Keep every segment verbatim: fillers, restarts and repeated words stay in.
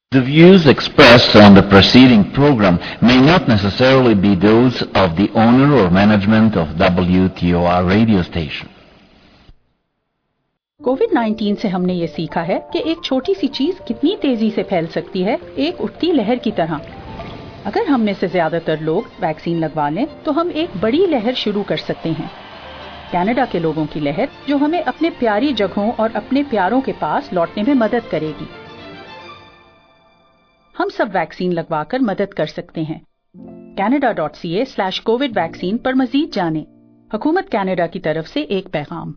The views expressed on the preceding program may not necessarily be those of the owner or management of W T O R radio station. Covid nineteen से हमने ये सीखा है कि एक छोटी सी चीज कितनी तेजी से फैल सकती है, एक उठती लहर की तरह। अगर हम में से ज्यादातर लोग वैक्सीन लगवा लें तो हम एक बड़ी लहर शुरू कर सकते हैं। कनाडा के लोगों की लहर जो हमें अपने प्यारी जगहों और अपने प्यारों के पास लौटने में मदद करेगी। हम सब वैक्सीन लगवाकर मदद कर सकते हैं। canada dot c a slash covid vaccine पर मजीद जानें। हुकूमत कनाडा की तरफ से एक पैगाम।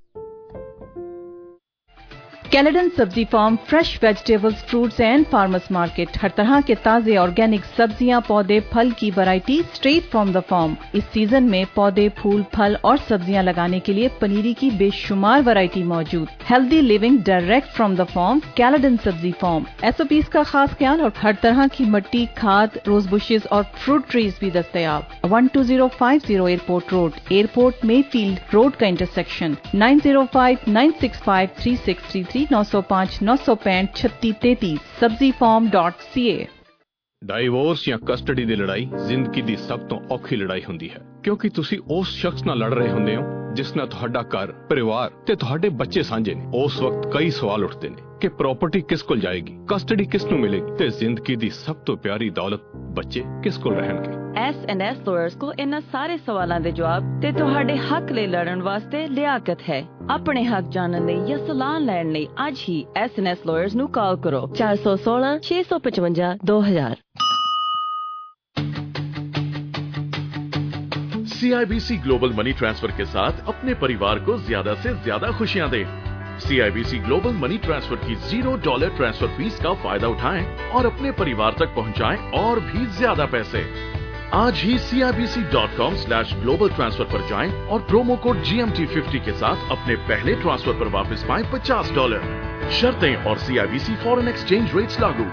Caledon Sabzi farm fresh vegetables, fruits and farmers market, हर तरह के ताजे ऑर्गेनिक सब्जियां, पौधे, फल की variety straight from the farm. इस सीजन में पौधे, फूल, फल और सब्जियां लगाने के लिए पनीरी की बेशुमार वैरायटी मौजूद। Healthy living direct from the farm, Caledon Sabzi farm. SOPs का खास ख्याल और हर तरह की मिट्टी, खाद, रोज बुशेज और फ्रूट ट्रीज भी दस्तयाब। One two zero five zero airport road, airport Mayfield road का intersection. Nine zero five nine six five three six three three नौ सौ पाँच नौ सौ पैंठ छत्तीस तैतीस Sabzi farm dot C A. Divorce ਜਾਂ ਕਸਟਡੀ ਦੀ ਲੜਾਈ ਜ਼ਿੰਦਗੀ ਦੀ ਸਭ ਤੋਂ ਔਖੀ ਲੜਾਈ ਹੁੰਦੀ ਹੈ, ਕਿਉਂਕਿ ਤੁਸੀਂ ਉਸ ਸ਼ਖਸ ਨਾਲ ਲੜ ਰਹੇ ਹੁੰਦੇ ਹੋ ਜਿਸ ਨਾਲ ਤੁਹਾਡਾ ਘਰ, ਪਰਿਵਾਰ ਤੇ ਤੁਹਾਡੇ ਬੱਚੇ ਸਾਂਝੇ ਨੇ। ਉਸ ਵਕਤ ਕਈ ਸਵਾਲ ਉੱਠਦੇ ਨੇ ਕਿ ਪ੍ਰਾਪਰਟੀ ਕਿਸ ਕੋਲ ਜਾਏਗੀ, ਕਸਟਡੀ ਕਿਸ ਨੂੰ ਮਿਲੇਗੀ ਤੇ ਜ਼ਿੰਦਗੀ ਦੀ ਸਭ ਤੋਂ ਪਿਆਰੀ ਦੌਲਤ ਬੱਚੇ ਕਿਸ ਕੋਲ ਰਹਿਣਗੇ। ਐਸ ਐਂਡ ਐਸ ਲਾਇਰਸ ਕੋ ਇਹਨਾਂ ਸਾਰੇ ਸਵਾਲਾਂ ਦੇ ਜਵਾਬ ਤੇ ਤੁਹਾਡੇ ਹੱਕ ਲਈ ਲੜਨ ਵਾਸਤੇ ਲਿਆਕਤ ਹੈ। ਆਪਣੇ ਹੱਕ ਜਾਣਨ ਲਈ ਜਾਂ ਸਲਾਹ ਲੈਣ ਲਈ ਅੱਜ ਹੀ ਐਸ ਐਂਡ ਐਸ ਲਾਇਰਸ ਨੂੰ ਕਾਲ ਕਰੋ ਚਾਰ ਸੌ ਸੋਲਾਂ ਛੇ ਸੌ ਪਚਵੰਜਾ ਦੋ ਹਜ਼ਾਰ। C I B C global money transfer के साथ अपने परिवार को ज्यादा से ज्यादा खुशियां दें। C I B C global money transfer की जीरो डॉलर ट्रांसफर फीस का फायदा उठाएं और अपने परिवार तक पहुंचाएं और भी ज्यादा पैसे। आज ही C I B C dot com slash global transfer पर जाएं और promo code G M T fifty के साथ अपने पहले ट्रांसफर पर वापस पाएं पचास डॉलर। शर्तें और C I B C foreign exchange rates लागू।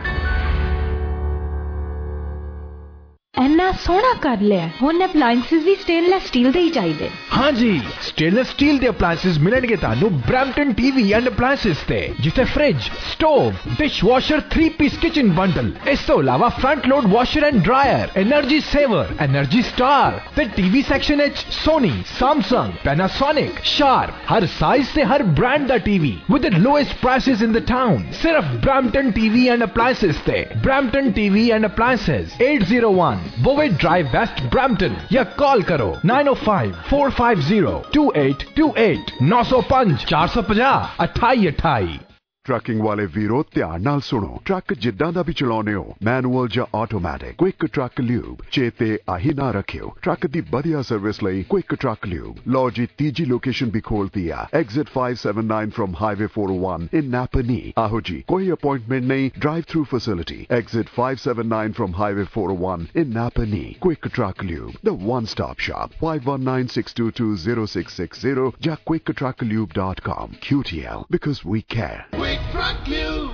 ਇੰਨਾ ਸੋਹਣਾ ਕਰ ਲਿਆ, ਹੁਣ ਅਪਲਾਈਐਂਸਸ ਵੀ ਸਟੇਨਲੈਸ ਸਟੀਲ ਦੇ ਹੀ ਚਾਹੀਦੇ। हाँ जी, स्टेनलेस स्टील ਦੇ ਅਪਲਾਈਐਂਸਸ ਮਿਲਣਗੇ ਤੁਹਾਨੂੰ ਬ੍ਰੈਂਪਟਨ ਟੀਵੀ ਐਂਡ ਅਪਲਾਈਐਂਸਸ ਤੇ, ਜਿੱਥੇ fridge, stove, dish washer, three piece kitchen bundle, ਇਸ ਤੋਂ ਇਲਾਵਾ front load washer and dryer, energy saver, energy star ਤੇ ਟੀਵੀ ਸੈਕਸ਼ਨ ਵਿੱਚ ਸੋਨੀ, ਸੈਮਸੰਗ, ਪੈਨਾਸੋਨਿਕ, ਸ਼ਾਰਪ, ਹਰ ਸਾਈਜ਼ ਤੇ ਹਰ ਬ੍ਰਾਂਡ ਦਾ TV with the lowest prices in the town. ਸਿਰਫ ਬ੍ਰੈਂਪਟਨ ਟੀਵੀ ਐਂਡ ਅਪਲਾਈਐਂਸਸ ਤੇ। Brampton TV and appliances eight zero one Bovett Drive West Brampton या call करो nine oh five four five zero two eight two eight नौ सौ पाँच चार सौ पचास अठाई अठाई। ਟਰੱਕਿੰਗ ਵਾਲੇ ਵੀਰੋ ਧਿਆਨ ਨਾਲ ਸੁਣੋ। ਟਰੱਕ ਜਿੱਦਾਂ ਦਾ ਵੀ ਚਲਾਉਣੇ ਹੋ, ਮੈਨੂਅਲ ਜਾਂ ਆਟੋਮੈਟਿਕ, ਕੁਇਕ ਟਰੱਕ ਲਿਊਬ ਚੇਤੇ ਆਹੀ ਨਾ ਰੱਖਿਓ। ਟਰੱਕ ਦੀ ਵਧੀਆ ਸਰਵਿਸ ਲਈ ਕੁਇਕ ਟਰੱਕ ਲਿਊਬ। ਲਓ ਜੀ, ਤੀਜੀ ਲੋਕੇਸ਼ਨ ਵੀ ਖੋਲਤੀ ਆ, exit five seven nine from Highway four oh one in Napa Knee। ਆਹੋ ਜੀ, ਕੋਈ ਅਪਾਇੰਟਮੈਂਟ ਨਹੀਂ, drive through facility. Exit five seven nine from Highway four oh one in Napa Knee। Quick truck lube, the one stop shop। five one nine six two two zero six six zero ਜਾਂ quick truck lube dot com। Q T L, because we care। Truck Lube.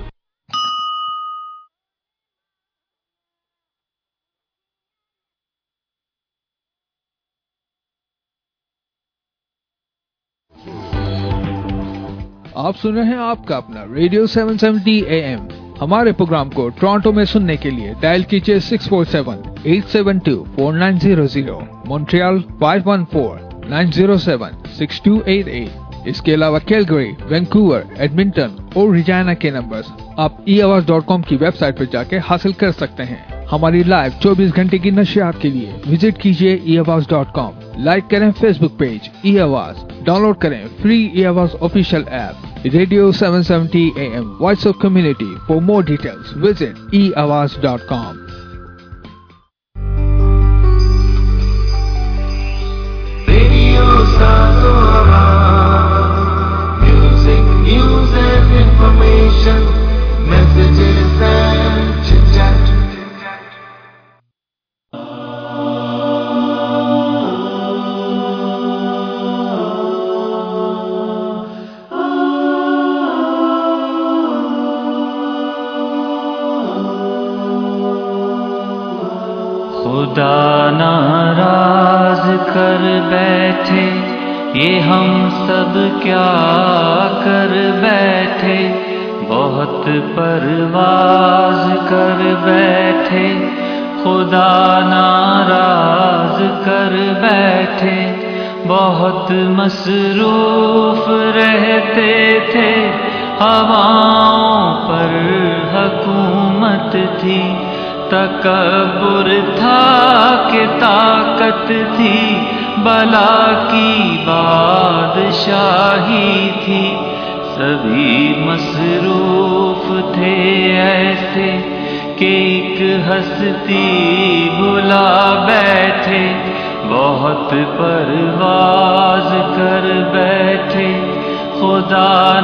आप सुन रहे हैं आपका अपना radio seven seventy A M। हमारे programme को Toronto में सुनने के लिए डायल कीजिए six four seven eight seven two four nine zero zero, Montreal five one four nine zero seven six two eight eight। इसके अलावा कैलगरी, वैंकूवर, एडमिंटन और रिजाना के नंबर्स आप ई आवाज डॉट कॉम की वेबसाइट पर जाके हासिल कर सकते हैं। हमारी लाइव चौबीस घंटे की नशियात के लिए विजिट कीजिए E Awaz dot com. Like करें Facebook page E Awaz, download करें free E Awaz official app radio seven seventy A M voice of community. For more details visit E Awaz dot com. Information, messages and chit-chat. खुदा नाराज कर बैठे, ये हम सब क्या कर बैठे। بہت پرواز کر بیٹھے خدا ناراض کر بیٹھے بہت مصروف رہتے تھے ہواؤں پر حکومت تھی تکبر تھا کہ طاقت تھی بلا کی بادشاہی تھی سبھی مصروف تھے ایسے کہ ایک ہستی بھلا بیٹھے بہت پرواز کر بیٹھے خدا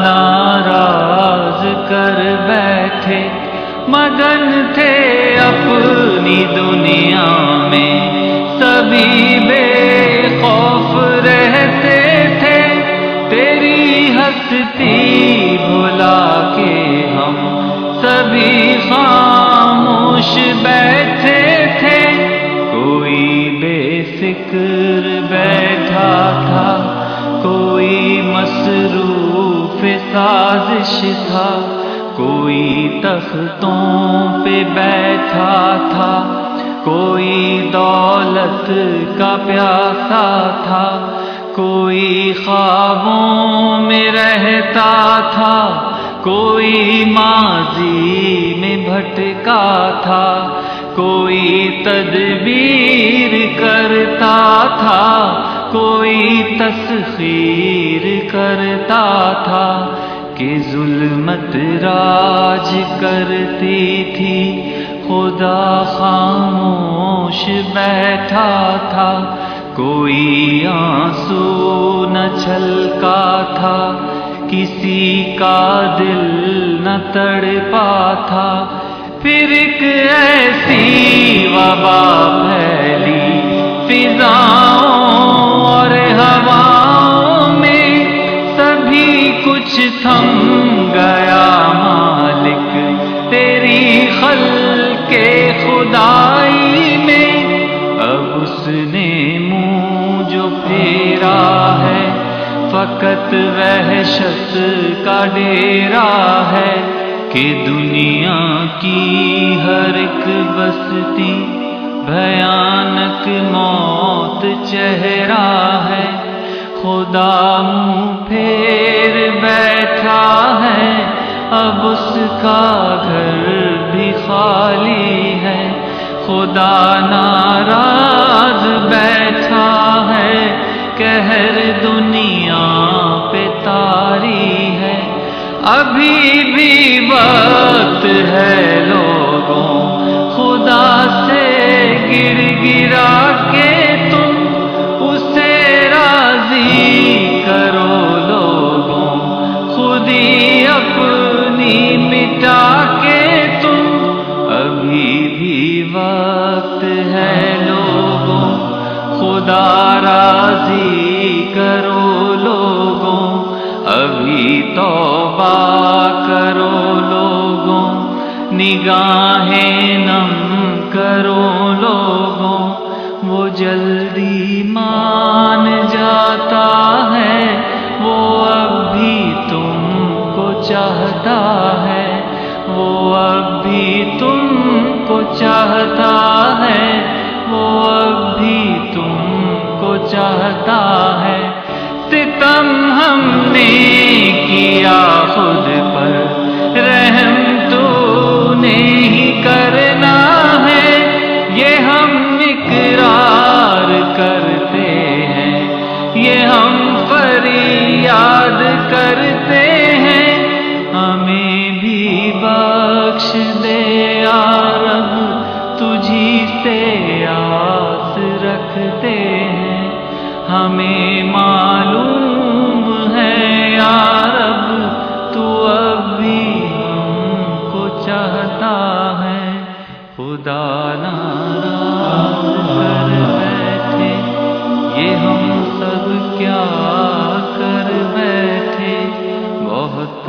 ناراض کر بیٹھے مگن تھے اپنی دنیا میں سبھی بے خوف رہتے تھے تیری ہستی بھلا کے ہم سبھی خاموش بیٹھے تھے کوئی بے فکر بیٹھا تھا کوئی مصروف سازش تھا کوئی تختوں پہ بیٹھا تھا کوئی دولت کا پیاسا تھا کوئی خوابوں میں رہتا تھا کوئی ماضی میں بھٹکا تھا کوئی تدبیر کرتا تھا کوئی تسخیر کرتا تھا کہ ظلمت راج کرتی تھی خدا خاموش بیٹھا تھا کوئی آنسو نہ چھلکا تھا کسی کا دل نہ تڑپا تھا پھر ایک ایسی وبا پھیلی فضاؤں اور ہواؤں میں سبھی کچھ تھم گیا مالک تیری خلق خدائی میں اب اس نے منہ جو پھیرا ہے فقط وحشت کا ڈیرا ہے کہ دنیا کی ہر ایک بستی بھیانک موت چہرہ ہے خدا منہ پھیر بیٹھا ہے اب اس کا گھر بھی خالی ہے خدا ناراض بیٹھا ہے قہر دنیا پہ طاری ہے ابھی بھی وقت ہے لوگوں خدا سے گر گرا کے تم اسے راضی کرو لوگوں خود ہی اپنی مٹا کے تم ابھی بھی وقت ہے لوگوں خدا راضی کرو لوگوں ابھی توبہ کرو لوگوں نگاہیں نم کرو لوگوں وہ جلدی مان جاتا ہے وہ اب بھی تم کو چاہتا ہے وہ اب بھی تم کو چاہتا ہے وہ اب بھی تم کو چاہتا ہے ستم ہم نے کیا خود پر رحم تو نے ہی کرنا ہے یہ ہم اقرار کرتے ہیں یہ ہم فریاد کرتے ہیں ہمیں بھی بخش دے یا رب تجھی سے آس رکھتے ہیں ہمیں معلوم ہے یا رب تو اب بھی ہم کو چاہتا ہے خدا ناراض کر بیٹھے یہ ہم سب کیا کر بیٹھے بہت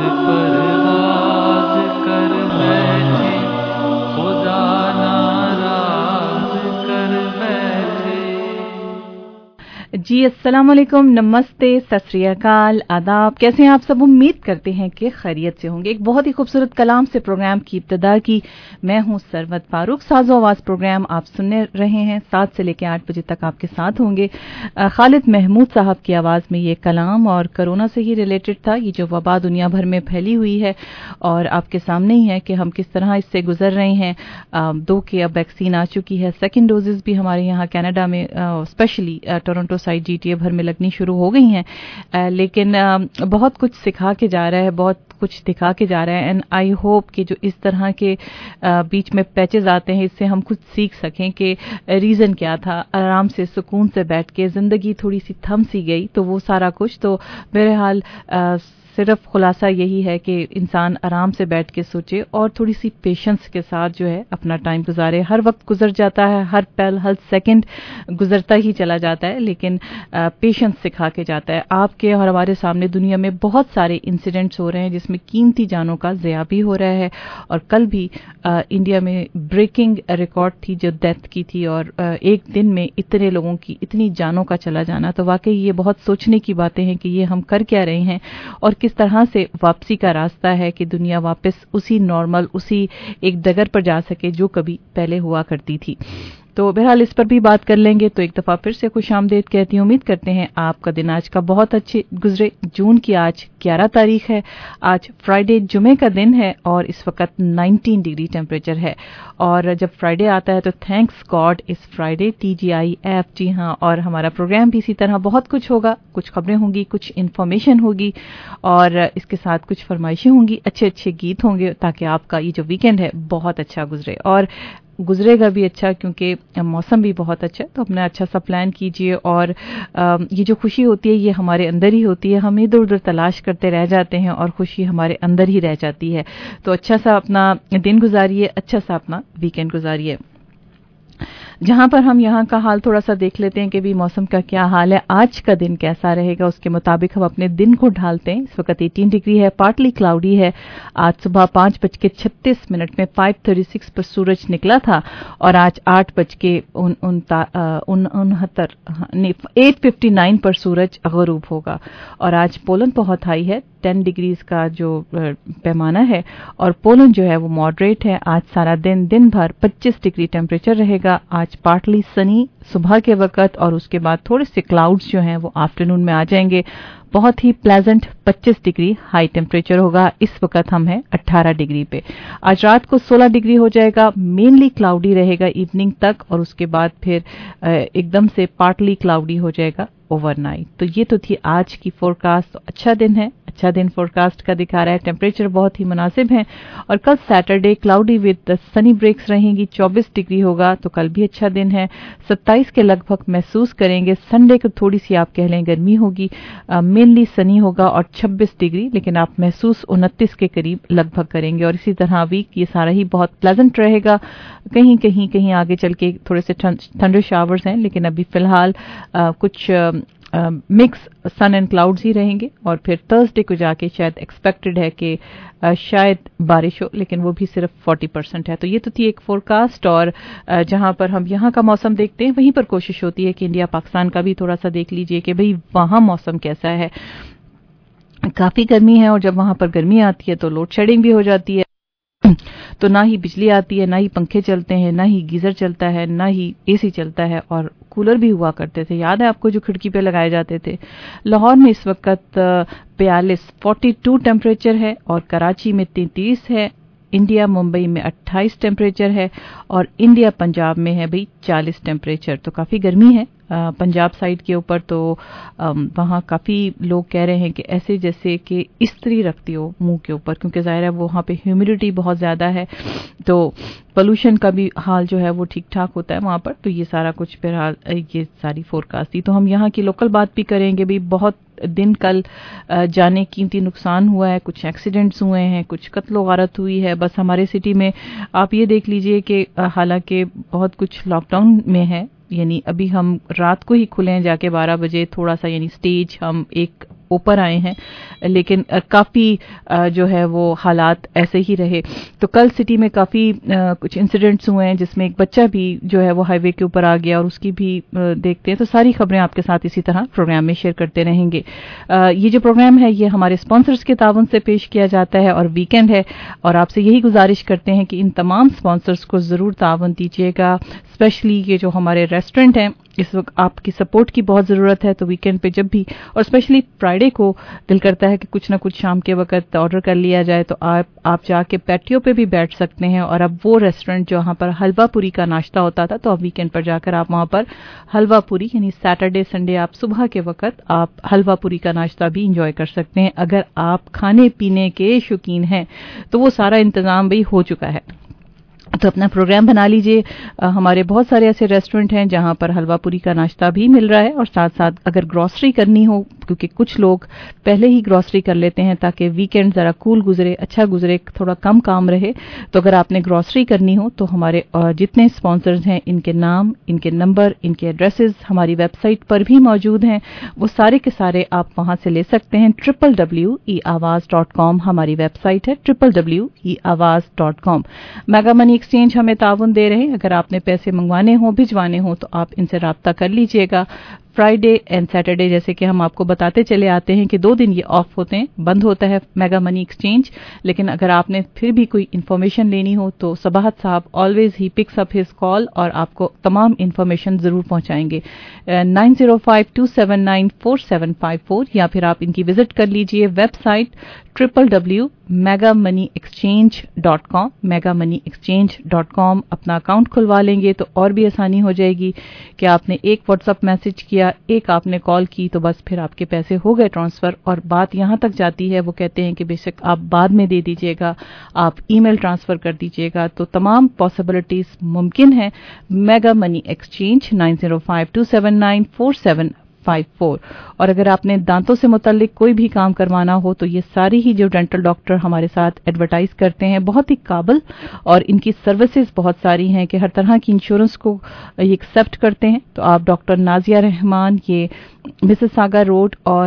پرواز کر بیٹھے خدا ناراض کر بیٹھے जी अस्सलाम वालेकुम, नमस्ते, सत श्री अकाल, आदाब। कैसे हैं आप सब? उम्मीद करते हैं कि खैरियत से होंगे। एक बहुत ही खूबसूरत कलाम से प्रोग्राम की इब्तिदा की। मैं हूं सरवत फारूक। साजो आवाज प्रोग्राम आप सुनने रहे हैं। सात से लेकर आठ बजे तक आपके साथ होंगे। खालिद महमूद साहब की आवाज़ में ये कलाम और कोरोना से ही रिलेटेड था। ये जो वबा दुनिया भर में फैली हुई है और आपके सामने ही है कि हम किस तरह इससे गुजर रहे हैं। दो की अब वैक्सीन आ चुकी है, सेकेंड डोजेज भी हमारे यहाँ कनाडा में स्पेशली टोरंटो साइड जीटीए भर में लगनी शुरू हो गई हैं। लेकिन बहुत कुछ सिखा के जा रहा है, बहुत कुछ दिखा के जा रहा है। एंड आई होप कि जो इस तरह के बीच में पैचेस आते हैं इससे हम कुछ सीख सकें कि रीज़न क्या था। आराम से सुकून से बैठ के ज़िंदगी थोड़ी सी थम सी गई तो वो सारा कुछ तो बहरहाल सिर्फ खुलासा यही है कि इंसान आराम से बैठ के सोचे और थोड़ी सी पेशेंस के साथ जो है अपना टाइम गुजारे। हर वक्त गुजर जाता है, हर पल हर सेकंड गुजरता ही चला जाता है, लेकिन पेशेंस सिखा के जाता है। आपके और हमारे सामने दुनिया में बहुत सारे इंसिडेंट्स हो रहे हैं जिसमें कीमती जानों का ज़या भी हो रहा है। और कल भी आ, इंडिया में ब्रेकिंग रिकॉर्ड थी जो डेथ की थी और आ, एक दिन में इतने लोगों की इतनी जानों का चला जाना, तो वाकई ये बहुत सोचने की बातें हैं कि ये हम कर क्या रहे हैं और किस तरह से वापसी का रास्ता है कि दुनिया वापस उसी नॉर्मल उसी एक डगर पर जा सके जो कभी पहले हुआ करती थी। तो बहरहाल इस पर भी बात कर लेंगे। तो एक दफ़ा फिर से खुश आमदीद कहती हूँ। उम्मीद करते हैं आपका दिन आज का बहुत अच्छे गुजरे। जून की आज ग्यारह तारीख है। आज फ्राइडे जुमे का दिन है और इस वक्त उन्नीस डिग्री टेम्परेचर है। और जब फ्राइडे आता है तो थैंक्स गॉड इस फ्राइडे टीजीआई ऐप। जी हाँ, और हमारा प्रोग्राम भी इसी तरह बहुत कुछ होगा। कुछ खबरें होंगी, कुछ इन्फॉर्मेशन होगी और इसके साथ कुछ फरमाइशें होंगी, अच्छे अच्छे गीत होंगे ताकि आपका ये जो वीकेंड है बहुत अच्छा गुजरे और गुजरेगा भी अच्छा, क्योंकि मौसम भी बहुत अच्छा है। तो अपना अच्छा सा प्लान कीजिए और ये जो खुशी होती है ये हमारे अंदर ही होती है। हम इधर उधर तलाश करते रह जाते हैं और खुशी हमारे अंदर ही रह जाती है। तो अच्छा सा अपना दिन गुजारिए, अच्छा सा अपना वीकेंड गुजारिए। जहां पर हम यहाँ का हाल थोड़ा सा देख लेते हैं कि भी मौसम का क्या हाल है, आज का दिन कैसा रहेगा, उसके मुताबिक हम अपने दिन को ढालते हैं। इस वक्त अठारह डिग्री है, पार्टली क्लाउडी है। आज सुबह पाँच बज के छत्तीस मिनट में फाइव थर्टी सिक्स पर सूरज निकला था और आज आठ बज के उनहत्तर एट फिफ्टी नाइन पर सूरज गरूब होगा। और आज पोलन बहुत हाई है, टेन डिग्रीज का जो पैमाना है और पोलन जो है वो मॉडरेट है। आज सारा दिन दिन भर पच्चीस डिग्री टेम्परेचर रहेगा। आज पार्टली सनी सुबह के वक्त और उसके बाद थोड़े से क्लाउड्स जो हैं वो आफ्टरनून में आ जाएंगे। बहुत ही प्लेजेंट पच्चीस डिग्री हाई टेम्परेचर होगा। इस वक्त हम हैं अठारह डिग्री पे। आज रात को सोलह डिग्री हो जाएगा, मेनली क्लाउडी रहेगा इवनिंग तक और उसके बाद फिर एकदम से पार्टली क्लाउडी हो जाएगा ओवरनाइट। तो ये तो थी आज की फोरकास्ट। तो अच्छा दिन है, अच्छा दिन फोरकास्ट का दिखा रहा है। टेम्परेचर बहुत ही मुनासिब है और कल Saturday cloudy with sunny breaks रहेंगी, चौबीस डिग्री होगा। तो कल भी अच्छा दिन है, सत्ताईस के लगभग महसूस करेंगे। संडे को थोड़ी सी आप कह लें गर्मी होगी, मेनली सनी होगा और छब्बीस डिग्री, लेकिन आप महसूस उनतीस के करीब लगभग करेंगे। और इसी तरह वीक ये सारा ही बहुत प्लेजेंट रहेगा। कहीं कहीं कहीं आगे चल के थोड़े से थंडर शावर्स हैं, लेकिन अभी फिलहाल आ, कुछ मिक्स सन एंड क्लाउड्स ही रहेंगे। और फिर थर्सडे को जाके शायद एक्सपेक्टेड है कि शायद बारिश हो, लेकिन वो भी सिर्फ चालीस परसेंट है। तो ये तो थी एक फोरकास्ट। और जहां पर हम यहाँ का मौसम देखते हैं वहीं पर कोशिश होती है कि इंडिया पाकिस्तान का भी थोड़ा सा देख लीजिए कि भाई वहाँ मौसम कैसा है। काफ़ी गर्मी है और जब वहाँ पर गर्मी आती है तो लोड शेडिंग भी हो जाती है। तो ना ही बिजली आती है, ना ही पंखे चलते हैं, ना ही गीजर चलता है, ना ही एसी चलता है और कूलर भी हुआ करते थे। याद है आपको जो खिड़की पे लगाए जाते थे। लाहौर में इस वक्त बयालीस फोर्टी टू टेम्परेचर है और कराची में तैंतीस है। इंडिया मुंबई में अट्ठाईस टेम्परेचर है और इंडिया पंजाब में है भाई चालीस टेम्परेचर। तो काफ़ी गर्मी है पंजाब साइड के ऊपर। तो वहाँ काफ़ी लोग कह रहे हैं कि ऐसे जैसे कि इस्त्री रखती हो मुंह के ऊपर, क्योंकि ज़ाहिर है वो वहाँ पे ह्यूमिडिटी बहुत ज़्यादा है। तो पोल्यूशन का भी हाल जो है वो ठीक ठाक होता है वहाँ पर। तो ये सारा कुछ फिलहाल ये सारी फोरकास्ट थी। तो हम यहाँ की लोकल बात भी करेंगे। भी बहुत दिन कल जाने कीमती नुकसान हुआ है, कुछ एक्सीडेंट्स हुए हैं, कुछ कत्लो गारत हुई है। बस हमारे सिटी में आप ये देख लीजिए कि हालांकि बहुत कुछ लॉकडाउन में है, यानी अभी हम रात को ही खुले हैं जाके बारह बजे थोड़ा सा, यानी स्टेज हम एक اوپر آئے ہیں, لیکن کافی جو ہے وہ حالات ایسے ہی رہے. تو کل سٹی میں کافی کچھ انسیڈنٹس ہوئے ہیں جس میں ایک بچہ بھی جو ہے وہ ہائی وے کے اوپر آ گیا, اور اس کی بھی دیکھتے ہیں. تو ساری خبریں آپ کے ساتھ اسی طرح پروگرام میں شیئر کرتے رہیں گے. یہ جو پروگرام ہے یہ ہمارے اسپانسرز کے تعاون سے پیش کیا جاتا ہے, اور ویکینڈ ہے, اور آپ سے یہی گزارش کرتے ہیں کہ ان تمام اسپانسرز کو ضرور تعاون دیجیے گا. اسپیشلی یہ جو ہمارے ریسٹورنٹ ہیں, اس وقت آپ کی سپورٹ کی بہت ضرورت ہے. تو ویکینڈ پہ جب بھی, اور اسپیشلی فرائیڈے کو دل کرتا ہے کہ کچھ نہ کچھ شام کے وقت آرڈر کر لیا جائے, تو آپ آپ جا کے پیٹیو پہ بھی بیٹھ سکتے ہیں. اور اب وہ ریسٹورنٹ جہاں پر حلوہ پوری کا ناشتہ ہوتا تھا, تو اب ویکینڈ پر جا کر آپ وہاں پر حلوہ پوری, یعنی سیٹرڈے سنڈے آپ صبح کے وقت آپ حلوہ پوری کا ناشتہ بھی انجوائے کر سکتے ہیں. اگر آپ کھانے پینے کے شوقین ہیں تو وہ سارا انتظام بھی ہو چکا ہے. تو اپنا پروگرام بنا لیجئے. ہمارے بہت سارے ایسے ریسٹورنٹ ہیں جہاں پر حلوہ پوری کا ناشتہ بھی مل رہا ہے, اور ساتھ ساتھ اگر گروسری کرنی ہو, کیونکہ کچھ لوگ پہلے ہی گروسری کر لیتے ہیں تاکہ ویکینڈ ذرا کول گزرے, اچھا گزرے, تھوڑا کم کام رہے. تو اگر آپ نے گروسری کرنی ہو تو ہمارے جتنے اسپانسرز ہیں ان کے نام, ان کے نمبر, ان کے ایڈریسز ہماری ویب سائٹ پر بھی موجود ہیں. وہ سارے کے سارے آپ وہاں سے لے سکتے ہیں. Triple W E Awaz dot com ہماری ویب سائٹ ہے, triple W E Awaz dot com. Mega money exchange ہمیں تعاون دے رہے ہیں. اگر آپ نے پیسے منگوانے ہوں, بھجوانے ہوں, تو آپ ان سے رابطہ کر لیجئے گا. فرائیڈے اینڈ سیٹرڈے جیسے کہ ہم آپ کو بتاتے چلے آتے ہیں کہ دو دن یہ آف ہوتے ہیں, بند ہوتا ہے میگا منی ایکسچینج. لیکن اگر آپ نے پھر بھی کوئی انفارمیشن لینی ہو تو صباحت صاحب آلویز ہی پکس اپ ہز کال, اور آپ کو تمام انفارمیشن ضرور پہنچائیں گے. Nine zero five two seven nine four seven five four, یا پھر آپ ان کی وزٹ کر لیجئے website triple W mega money exchange dot com. Mega money exchange dot com اپنا اکاؤنٹ کھلوا لیں گے تو اور بھی آسانی ہو جائے گی کہ آپ نے ایک واٹس ایپ میسج کیا, ایک آپ نے کال کی, تو بس پھر آپ کے پیسے ہو گئے ٹرانسفر. اور بات یہاں تک جاتی ہے, وہ کہتے ہیں کہ بے شک آپ بعد میں دے دیجیے گا, آپ ای میل ٹرانسفر کر دیجیے گا. تو تمام پاسبلٹیز ممکن ہیں. Mega money exchange nine zero five two seven nine four seven five four. اور اگر آپ نے دانتوں سے متعلق کوئی بھی کام کروانا ہو تو یہ ساری ہی جو ڈینٹل ڈاکٹر ہمارے ساتھ ایڈورٹائز کرتے ہیں, بہت ہی قابل, اور ان کی سروسز بہت ساری ہیں کہ ہر طرح کی انشورنس کو یہ ایکسیپٹ کرتے ہیں. تو آپ ڈاکٹر نازیہ رحمان, یہ مسز ساگا روڈ اور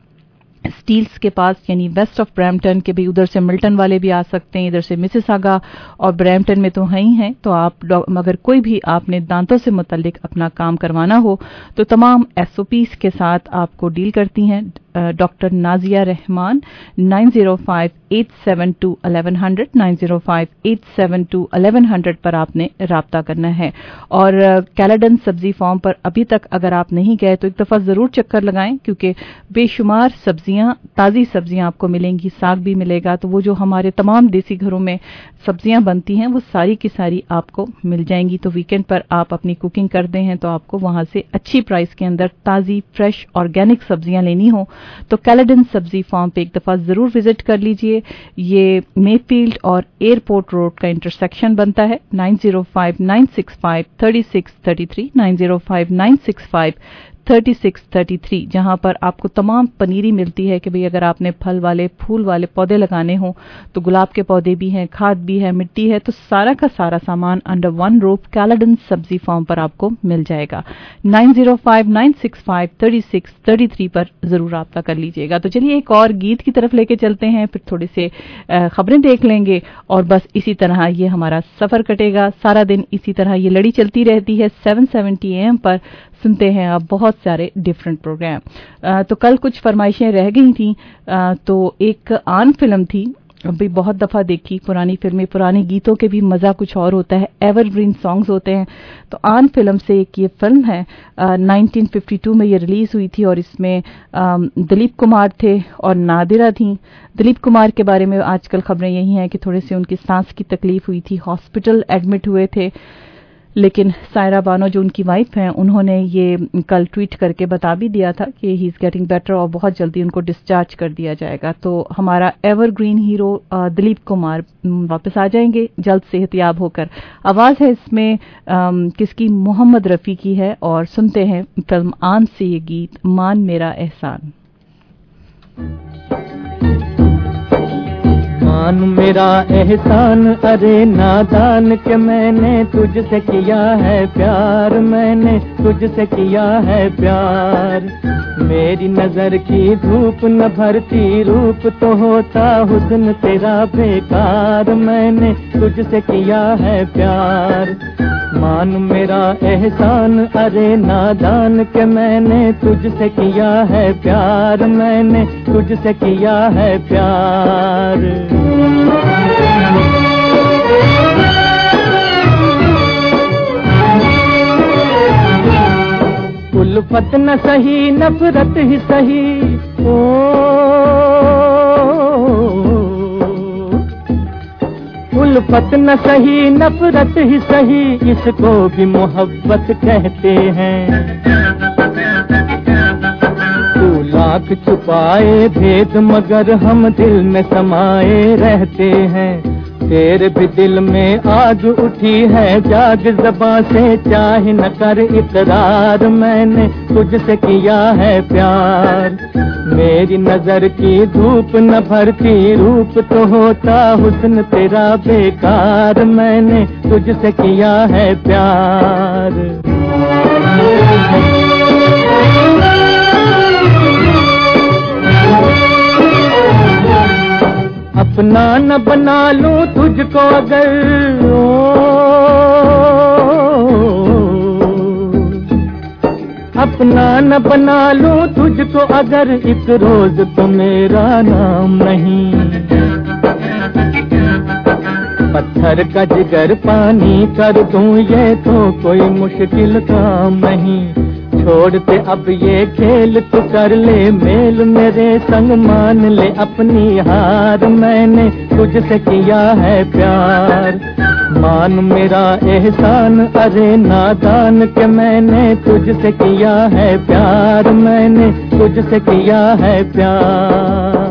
اسٹیلز کے پاس, یعنی ویسٹ آف برامپٹن کے بھی, ادھر سے ملٹن والے بھی آ سکتے ہیں, ادھر سے مسز آگا اور برامپٹن میں تو ہیں ہی ہیں. تو آپ اگر کوئی بھی آپ نے دانتوں سے متعلق اپنا کام کروانا ہو تو تمام ایس او پیز کے ساتھ آپ کو ڈیل کرتی ہیں doctor Nazia Rahman. Nine zero five eight seven two eleven hundred, nine zero five eight seven two eleven hundred پر آپ نے رابطہ کرنا ہے. اور کیلاڈن سبزی فارم پر ابھی تک اگر آپ نہیں گئے تو ایک دفعہ ضرور چکر لگائیں, کیونکہ بے شمار سبزیاں, تازی سبزیاں آپ کو ملیں گی, ساگ بھی ملے گا. تو وہ جو ہمارے تمام دیسی گھروں میں سبزیاں بنتی ہیں وہ ساری کی ساری آپ کو مل جائیں گی. تو ویکینڈ پر آپ اپنی کوکنگ کرتے ہیں تو آپ کو وہاں سے اچھی پرائس کے اندر تازی فریش آرگینک سبزیاں لینی ہوں تو کیلاڈن سبزی فارم پہ ایک دفعہ ضرور وزٹ کر لیجئے. یہ مے فیلڈ اور ایئرپورٹ روڈ کا انٹرسیکشن بنتا ہے. Nine zero five nine six five thirty six thirty three, nine zero five nine six five thirty six thirty three, جہاں پر آپ کو تمام پنیری ملتی ہے کہ بھئی اگر آپ نے پھل والے پھول والے پودے لگانے ہوں تو گلاب کے پودے بھی ہیں, کھاد بھی ہے, مٹی ہے, تو سارا کا سارا سامان انڈر ون روف کیلاڈن سبزی فارم پر آپ کو مل جائے گا. Nine zero five nine six five thirty six thirty three پر ضرور رابطہ کر لیجئے گا. تو چلیے ایک اور گیت کی طرف لے کے چلتے ہیں, پھر تھوڑے سے خبریں دیکھ لیں گے, اور بس اسی طرح یہ ہمارا سفر کٹے گا. سارا دن اسی طرح یہ لڑی چلتی رہتی ہے. سیون سیونٹی اے ایم پر سنتے ہیں آپ بہت سارے ڈفرینٹ پروگرام. تو کل کچھ فرمائشیں رہ گئی تھیں, تو ایک آن فلم تھی, بھی بہت دفعہ دیکھی, پرانی فلمیں, پرانے گیتوں کے بھی مزہ کچھ اور ہوتا ہے, ایور گرین سانگز ہوتے ہیں. تو آن فلم سے ایک یہ فلم ہے, نائنٹین ففٹی ٹو میں یہ ریلیز ہوئی تھی, اور اس میں دلیپ کمار تھے اور نادرہ تھیں. دلیپ کمار کے بارے میں آج کل خبریں یہی ہیں کہ تھوڑے سے ان کی سانس کی تکلیف ہوئی تھی, ہاسپٹل ایڈمٹ ہوئے تھے, لیکن سائرہ بانو جو ان کی وائف ہیں انہوں نے یہ کل ٹویٹ کر کے بتا بھی دیا تھا کہ ہی از گیٹنگ بیٹر اور بہت جلدی ان کو ڈسچارج کر دیا جائے گا. تو ہمارا evergreen hero Dilip Kumar واپس آ جائیں گے جلد صحت یاب ہو کر. آواز ہے اس میں کس کی, محمد رفیع کی ہے, اور سنتے ہیں فلم آن سے یہ گیت, مان میرا احسان. मान मेरा एहसान अरे नादान कि मैंने तुझसे किया है प्यार, मैंने तुझसे किया है प्यार। मेरी नजर की धूप न भरती रूप तो होता हुस्न तेरा बेकार, मैंने तुझसे किया है प्यार। मान मेरा एहसान अरे नादान कि मैंने तुझसे किया है प्यार, मैंने तुझसे किया है प्यार। उल्फत न सही नफरत ही सही, ओ उल्फत न सही नफरत ही सही, इसको भी मोहब्बत कहते हैं। तू लाख छुपाए भेद मगर हम दिल में समाये रहते हैं। तेरे भी दिल में आग उठी है जाग ज़बां से चाहे न कर इकरार, मैंने तुझसे किया है प्यार। मेरी नजर की धूप न भरती रूप तो होता हुस्न तेरा बेकार, मैंने तुझसे किया है प्यार। अपना न बना लूं तुझको अगर, ओ, अपना न बना लूं तुझको अगर एक रोज तो मेरा नाम नहीं। पत्थर का जिगर पानी कर दूं ये तो कोई मुश्किल काम नहीं। छोड़ते अब ये खेल तो कर ले मेल मेरे संग मान ले अपनी हार, मैंने तुझसे किया है प्यार। मान मेरा एहसान अरे नादान कि मैंने तुझसे किया है प्यार, मैंने तुझसे किया है प्यार।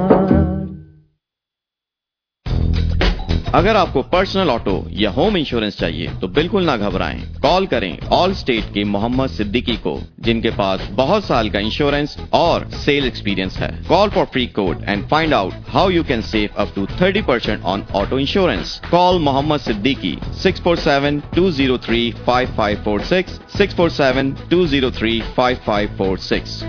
अगर आपको पर्सनल ऑटो या होम इंश्योरेंस चाहिए तो बिल्कुल ना घबराएं। कॉल करें ऑल स्टेट के मोहम्मद सिद्दीकी को, जिनके पास बहुत साल का इंश्योरेंस और सेल एक्सपीरियंस है। Call for free code and find out how you can save up to thirty percent on auto insurance. Call Mohammad Siddiqui six four seven two zero three five five four six, six four seven two zero three five five four six.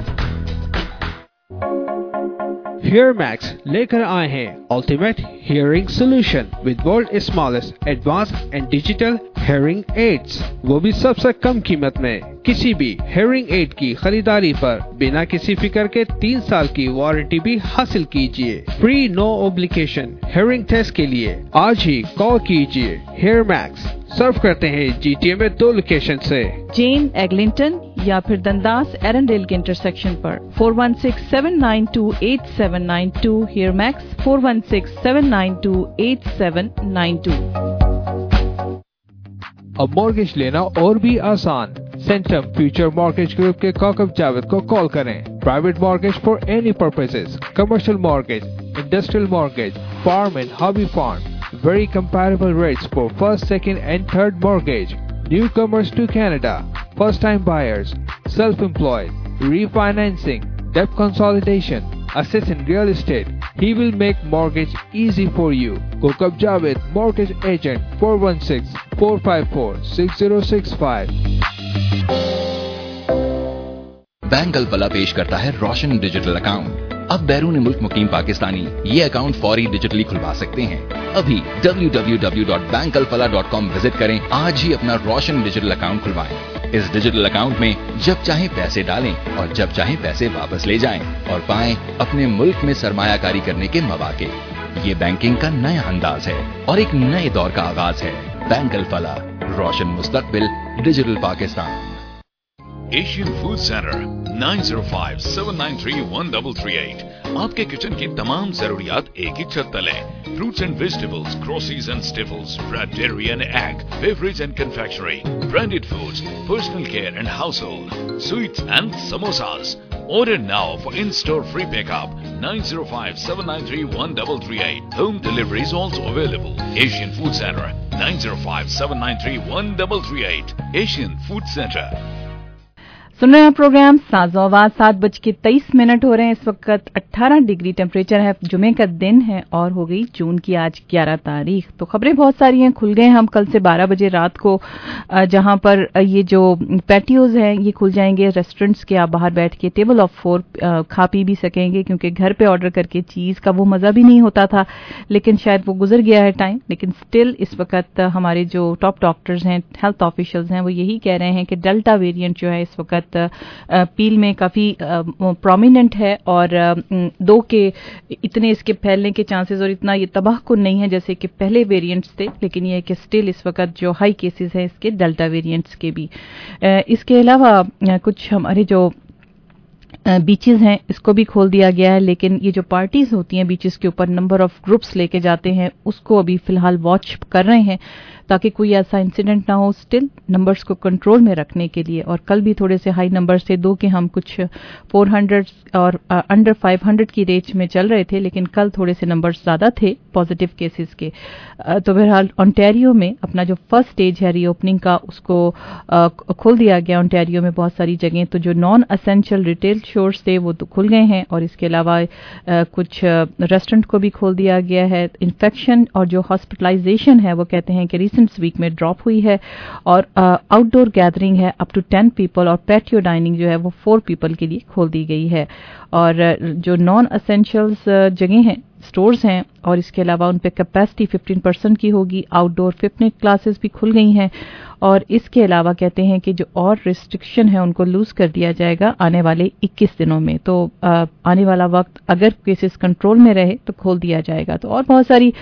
HearMax लेकर आए हैं ultimate hearing solution with world smallest advance and digital hearing aids, वो भी सबसे कम कीमत में। किसी भी हियरिंग एड की खरीदारी पर बिना किसी फिक्र के तीन साल की वारंटी भी हासिल कीजिए। Free no obligation hearing test के लिए आज ही कॉल कीजिए। HearMax सर्व करते हैं जीटीए में दो लोकेशन से, जेन एग्लिंटन या फिर दंदास एरंडेल के इंटरसेक्शन पर। Four one six seven nine two eight seven nine two, HearMax four one six seven nine two eight seven nine two. अब मॉर्गेज लेना और भी आसान। सेंटम फ्यूचर मॉर्गेज ग्रुप के कौकब जावेद को कॉल करें। Private mortgage for any purposes, commercial mortgage, industrial mortgage, farm and hobby farm, very comparable rates for first, second and third mortgage. Newcomers to Canada, first time buyers, self-employed, refinancing, debt consolidation, assist in real estate. He will make mortgage easy for you. Kokab Javed, mortgage agent, four one six, four five four, six zero six five. Bank Alfalah पेश करता है रोशन digital account. अब बैरून मुल्क मुकीम पाकिस्तानी ये account फौरी digitally खुलवा सकते हैं। अभी W W W dot bank Alfalah dot com visit करें। आज ही अपना रोशन डिजिटल अकाउंट खुलवाएं। इस डिजिटल अकाउंट में जब चाहे पैसे डालें और जब चाहे पैसे वापस ले जाएं और पाएं अपने मुल्क में सरमायाकारी करने के मौके। ये बैंकिंग का नया अंदाज है और एक नए दौर का आगाज है। बैंक अल फलाह, रोशन मुस्तकबिल, digital Pakistan. Asian food centre nine zero five seven nine three one three three eight. आपके किचन की तमाम जरूरियात एक ही छत तले। Fruits and vegetables, groceries and staples, bread, dairy and egg, beverage and confectionery, branded foods, personal care and household, sweets and samosas. Order now for in-store free pickup. nine zero five seven nine three one three three eight. Home delivery is also available. Asian Food Center nine zero five seven nine three one three three eight. Asian Food Center. सुन रहे हैं programme साजोवाद। सात बज के तेईस minute हो रहे हैं इस वक्त। अट्ठारह डिग्री टेम्परेचर है, जुमे का दिन है और हो गई जून की आज ग्यारह तारीख। तो खबरें बहुत सारी हैं। खुल गए हम कल से बारह बजे रात को, जहां पर ये जो पैटियोज हैं ये खुल जाएंगे रेस्टोरेंट्स के। आप बाहर बैठ के टेबल ऑफ फोर खा पी भी सकेंगे, क्योंकि घर पे ऑर्डर करके चीज का वो मजा भी नहीं होता था, लेकिन शायद वो गुजर गया है टाइम। लेकिन स्टिल इस वक्त हमारे जो टॉप डॉक्टर्स हैं, हेल्थ ऑफिशियल्स हैं, वो यही कह रहे हैं कि डेल्टा वेरिएंट जो है इस वक्त पील में काफी प्रोमिनेंट है और दो के इतने इसके फैलने के चांसेस और इतना ये तबाहकुन नहीं है जैसे कि पहले वेरिएंट्स थे। लेकिन ये है कि स्टिल इस वक्त जो हाई केसेस हैं इसके डेल्टा वेरिएंट्स के भी। इसके अलावा कुछ हमारे जो बीचेस हैं इसको भी खोल दिया गया है, लेकिन ये जो पार्टीज होती हैं बीचेस के ऊपर नंबर ऑफ ग्रुप्स लेके जाते हैं उसको अभी फिलहाल वॉच कर रहे हैं ताकि कोई ऐसा इंसिडेंट ना हो, स्टिल नंबर्स को कंट्रोल में रखने के लिए। और कल भी थोड़े से हाई नंबर्स थे, दो के हम कुछ चार सौ और अंडर पाँच सौ की रेंज में चल रहे थे, लेकिन कल थोड़े से नंबर्स ज्यादा थे पॉजिटिव केसेस के। तो बहरहाल ओंटारियो में अपना जो फर्स्ट स्टेज है रीओपनिंग का उसको खोल दिया गया। ओंटारियो में बहुत सारी जगह तो जो नॉन असेंशियल रिटेल स्टोर्स थे वो तो खुल गए हैं और इसके अलावा कुछ रेस्टोरेंट को भी खोल दिया गया है। इन्फेक्शन और जो हॉस्पिटलाइजेशन है वो कहते हैं कि रिसेंट वीक में ड्रॉप हुई है और आउटडोर गैदरिंग है अप टू टेन पीपल और पैटियो डाइनिंग जो है वो फोर पीपल के लिए खोल दी गई है। और जो नॉन असेंशियल्स जगह हैं स्टोर्स हैं और इसके अलावा उन पे कैपेसिटी पंद्रह परसेंट की होगी। आउटडोर फिटनेस क्लासेस भी खुल गई हैं और इसके अलावा कहते हैं कि जो और रिस्ट्रिक्शन है उनको लूज कर दिया जाएगा आने वाले इक्कीस दिनों में। तो आ, आने वाला वक्त अगर केसेस कंट्रोल में रहे तो खोल दिया जाएगा। तो और बहुत सारी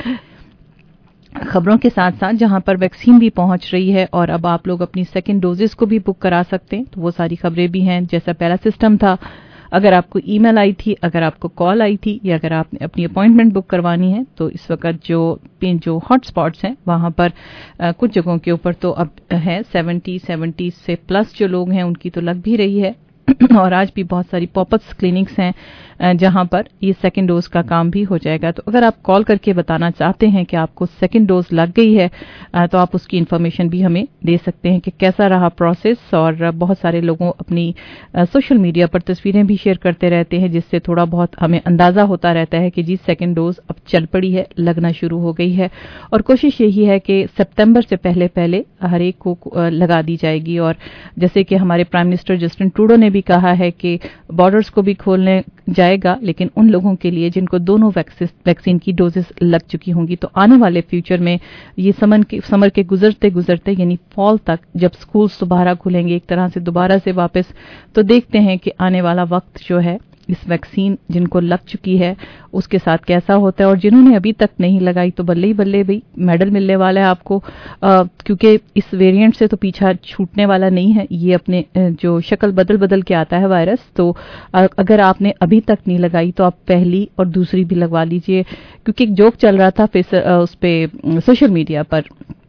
खबरों के साथ साथ जहां पर वैक्सीन भी पहुंच रही है और अब आप लोग अपनी सेकेंड डोजेस को भी बुक करा सकते हैं, तो वो सारी खबरें भी हैं। जैसा पहला सिस्टम था, अगर आपको ईमेल आई थी, अगर आपको कॉल आई थी या अगर आपने अपनी अपॉइंटमेंट बुक करवानी है, तो इस वक्त जो जो हॉट स्पॉट्स हैं वहां पर आ, कुछ जगहों के ऊपर तो अब है सेवेंटी सेवेंटी से प्लस जो लोग हैं उनकी तो लग भी रही है। और आज भी बहुत सारी पॉपअप्स क्लिनिक्स हैं जहां पर ये सेकंड डोज का काम भी हो जाएगा। तो अगर आप कॉल करके बताना चाहते हैं कि आपको सेकंड डोज लग गई है तो आप उसकी इन्फॉर्मेशन भी हमें दे सकते हैं कि कैसा रहा प्रोसेस। और बहुत सारे लोगों अपनी सोशल मीडिया पर तस्वीरें भी शेयर करते रहते हैं, जिससे थोड़ा बहुत हमें अंदाजा होता रहता है कि जी सेकंड डोज अब चल पड़ी है, लगना शुरू हो गई है। और कोशिश यही है कि सितंबर से पहले पहले हर एक को लगा दी जाएगी। और जैसे कि हमारे प्राइम मिनिस्टर जस्टिन ट्रूडो ने भी कहा है कि बॉर्डर्स को भी खोलने जाएगा, लेकिन उन लोगों के लिए जिनको दोनों वैक्सीन की डोजेस लग चुकी होंगी। तो आने वाले फ्यूचर में ये समर के समर के गुजरते गुजरते यानी फॉल तक जब स्कूल्स दोबारा खुलेंगे एक तरह से दोबारा से वापस, तो देखते हैं कि आने वाला वक्त जो है इस वैक्सीन जिनको लग चुकी है उसके साथ कैसा होता है। और जिन्होंने अभी तक नहीं लगाई तो बल्ले ही बल्ले भाई मेडल मिलने वाला है आपको, आ, क्योंकि इस वेरिएंट से तो पीछा छूटने वाला नहीं है। ये अपने जो शक्ल बदल बदल के आता है वायरस, तो आ, अगर आपने अभी तक नहीं लगाई तो आप पहली और दूसरी भी लगवा लीजिए। क्योंकि एक जोक चल रहा था फेस उस पे सोशल मीडिया पर,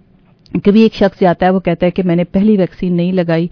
कभी एक शख्स आता है वो कहता है कि मैंने पहली वैक्सीन नहीं लगाई,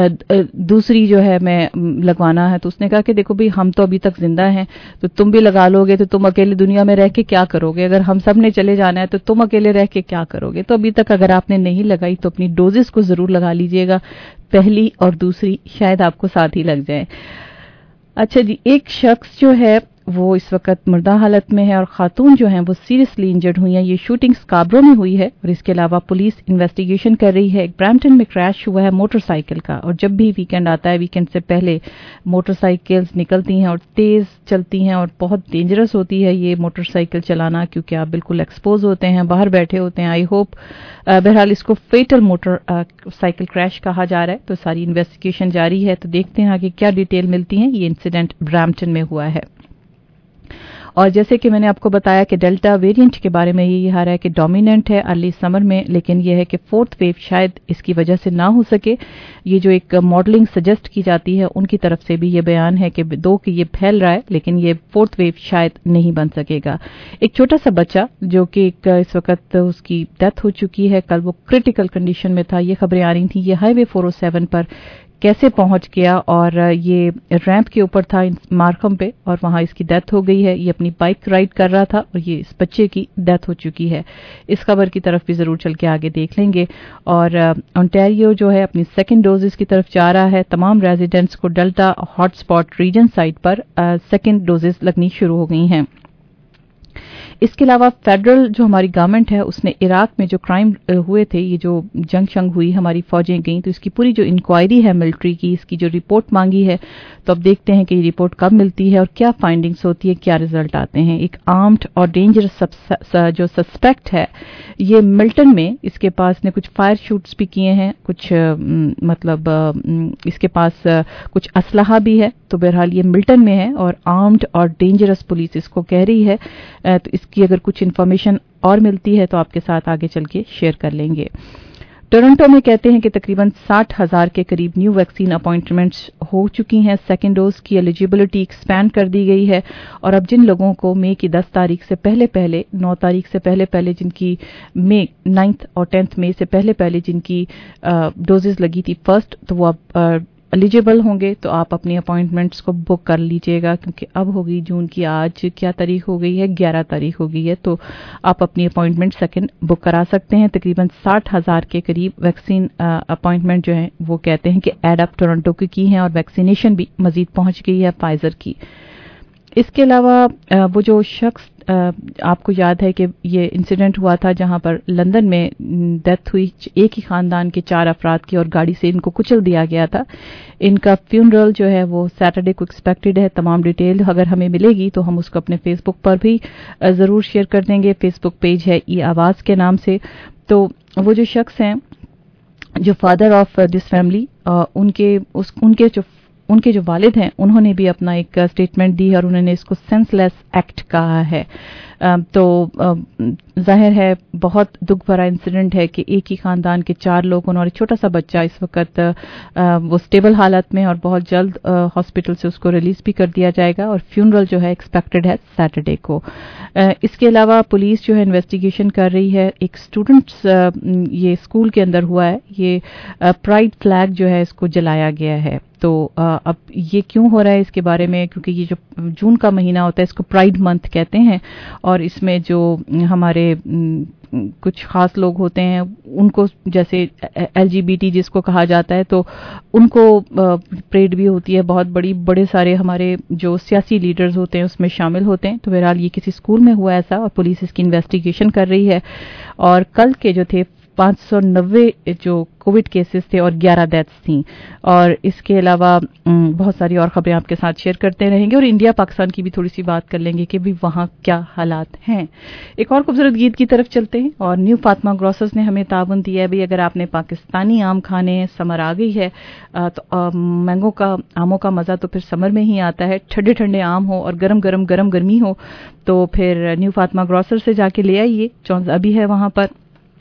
दूसरी जो है मैं लगवाना है। तो उसने कहा कि देखो भाई हम तो अभी तक जिंदा हैं, तो तुम भी लगा लोगे तो तुम अकेले दुनिया में रह के क्या करोगे? अगर हम सब ने चले जाना है तो तुम अकेले रह के क्या करोगे? तो अभी तक अगर आपने नहीं लगाई तो अपनी डोजेस को जरूर लगा लीजिएगा, पहली और दूसरी शायद आपको साथ ही लग जाए। अच्छा जी, एक शख्स जो है वो इस वक्त मुर्दा हालत में है और खातून जो हैं वो सीरियसली इंजर्ड हुई हैं। ये शूटिंग स्काब्रो में हुई है और इसके अलावा पुलिस इन्वेस्टिगेशन कर रही है। एक ब्रैम्पटन में क्रैश हुआ है मोटरसाइकिल का, और जब भी वीकेंड आता है वीकेंड से पहले मोटरसाइकिल्स निकलती हैं और तेज चलती हैं और बहुत डेंजरस होती है ये मोटरसाइकिल चलाना, क्योंकि आप बिल्कुल एक्सपोज होते हैं, बाहर बैठे होते हैं। आई होप बहरहाल इसको फेटल मोटर साइकिल क्रैश कहा जा रहा है। तो सारी इन्वेस्टिगेशन जारी है, तो देखते हैं आगे क्या डिटेल मिलती है। ये इंसिडेंट ब्रैम्पटन में हुआ है। और जैसे कि मैंने आपको बताया कि डेल्टा वेरिएंट के बारे में ये आ रहा है कि डोमिनेंट है अर्ली समर में, लेकिन यह है कि फोर्थ वेव शायद इसकी वजह से ना हो सके। ये जो एक मॉडलिंग सजेस्ट की जाती है उनकी तरफ से भी ये बयान है कि दो कि ये फैल रहा है, लेकिन ये फोर्थ वेव शायद नहीं बन सकेगा। एक छोटा सा बच्चा जो कि इस वक्त उसकी डेथ हो चुकी है, कल वो क्रिटिकल कंडीशन में था, ये खबरें आ रही थी। ये हाईवे फोर ओ सेवन पर कैसे पहुंच गया और ये रैंप के ऊपर था मार्कम पे और वहां इसकी डेथ हो गई है। ये अपनी बाइक राइड कर रहा था और ये इस बच्चे की डेथ हो चुकी है। इस खबर की तरफ भी जरूर चल के आगे देख लेंगे। और ओंटारियो जो है अपनी सेकेंड डोजेस की तरफ जा रहा है। तमाम रेजिडेंट्स को डेल्टा हॉटस्पॉट रीजन साइट पर सेकेंड डोजेस लगनी शुरू हो गई हैं। इसके अलावा फेडरल जो हमारी गवर्नमेंट है उसने इराक में जो क्राइम हुए थे, ये जो जंग शंग हुई, हमारी फौजें गई, तो इसकी पूरी जो इंक्वायरी है मिलिट्री की, इसकी जो रिपोर्ट मांगी है, तो अब देखते हैं कि ये रिपोर्ट कब मिलती है और क्या फाइंडिंग्स होती है, क्या रिजल्ट आते हैं। एक आर्म्ड और डेंजरस जो सस्पेक्ट है ये मिल्टन में, इसके पास ने कुछ फायर शूट्स भी किए हैं, कुछ मतलब इसके पास कुछ असलहा भी है। तो बहरहाल ये मिल्टन में है और आर्म्ड और डेंजरस पुलिस इसको कह रही है। तो इसकी अगर कुछ इन्फॉर्मेशन और मिलती है तो आपके साथ आगे चल के शेयर कर लेंगे। टोरंटो में कहते हैं कि तकरीबन साठ हजार के करीब न्यू वैक्सीन अपॉइंटमेंट्स हो चुकी हैं। सेकेंड डोज की एलिजिबिलिटी एक्सपैंड कर दी गई है और अब जिन लोगों को मई की दस तारीख से पहले पहले नौ तारीख से पहले पहले जिनकी मई नाइन्थ और टेंथ मई से पहले पहले जिनकी डोजेज लगी थी फर्स्ट, तो वो अब एलिजिबल होंगे। तो आप अपनी अपॉइंटमेंट्स को बुक कर लीजिएगा क्योंकि अब होगी जून की, आज क्या तारीख हो गई है, ग्यारह तारीख हो गई है। तो आप अपनी अपॉइंटमेंट सेकंड बुक करा सकते हैं। तकरीबन साठ हजार के करीब वैक्सीन अपॉइंटमेंट जो है वो कहते हैं कि एड अप टोरंटो की की हैं और वैक्सीनेशन भी मजीद पहुंच गई है फाइजर की। इसके अलावा वो जो शख्स आपको याद है कि ये इंसिडेंट हुआ था जहां पर लंदन में डेथ हुई एक ही खानदान के चार अफराद की और गाड़ी से इनको कुचल दिया गया था। इनका फ्यूनरल जो है वो सैटरडे को एक्सपेक्टेड है। तमाम डिटेल अगर हमें मिलेगी तो हम उसको अपने फेसबुक पर भी जरूर शेयर कर देंगे। फेसबुक पेज है ई आवाज के नाम से। तो वो जो शख्स हैं जो फादर ऑफ दिस फैमिली, उनके उस उनके जो उनके जो वालिद हैं उन्होंने भी अपना एक स्टेटमेंट दी है और उन्होंने इसको सेंसलेस एक्ट कहा है। तो जाहिर है बहुत दुख भरा इंसिडेंट है कि एक ही खानदान के चार लोग और एक छोटा सा बच्चा इस वक्त वो स्टेबल हालत में और बहुत जल्द हॉस्पिटल से उसको रिलीज भी कर दिया जाएगा और फ्यूनरल जो है एक्सपेक्टेड है सैटरडे को। इसके अलावा पुलिस जो है इन्वेस्टिगेशन कर रही है। एक स्टूडेंट्स ये स्कूल के अंदर हुआ है, ये प्राइड फ्लैग जो है इसको जलाया गया है। तो अब ये क्यों हो रहा है इसके बारे में, क्योंकि ये जो जून का महीना होता है इसको प्राइड मंथ कहते हैं और इसमें जो हमारे कुछ खास लोग होते हैं उनको, जैसे एलजीबीटी जिसको कहा जाता है, तो उनको परेड भी होती है बहुत बड़ी। बड़े सारे हमारे जो सियासी लीडर्स होते हैं उसमें शामिल होते हैं। तो बहरहाल ये किसी स्कूल में हुआ ऐसा और पुलिस इसकी इन्वेस्टिगेशन कर रही है। और कल के जो थे पाँच सौ नब्बे जो कोविड केसेस थे और ग्यारह डेथ्स थी। और इसके अलावा बहुत सारी और खबरें आपके साथ शेयर करते रहेंगे और इंडिया पाकिस्तान की भी थोड़ी सी बात कर लेंगे कि भी वहाँ क्या हालात हैं। एक और खूबसूरत गीत की तरफ चलते हैं और न्यू फातिमा ग्रोसर्स ने हमें ताबन दिया है। भाई अगर आपने पाकिस्तानी आम खाने हैं, समर आ गई है तो मैंगो का आमों का मज़ा तो फिर समर में ही आता है। ठंडे ठंडे आम हो और गरम गरम गरम गर्मी हो तो फिर न्यू फातिमा ग्रोसर्स से जाके ले आइए। चौंजा भी है वहाँ पर,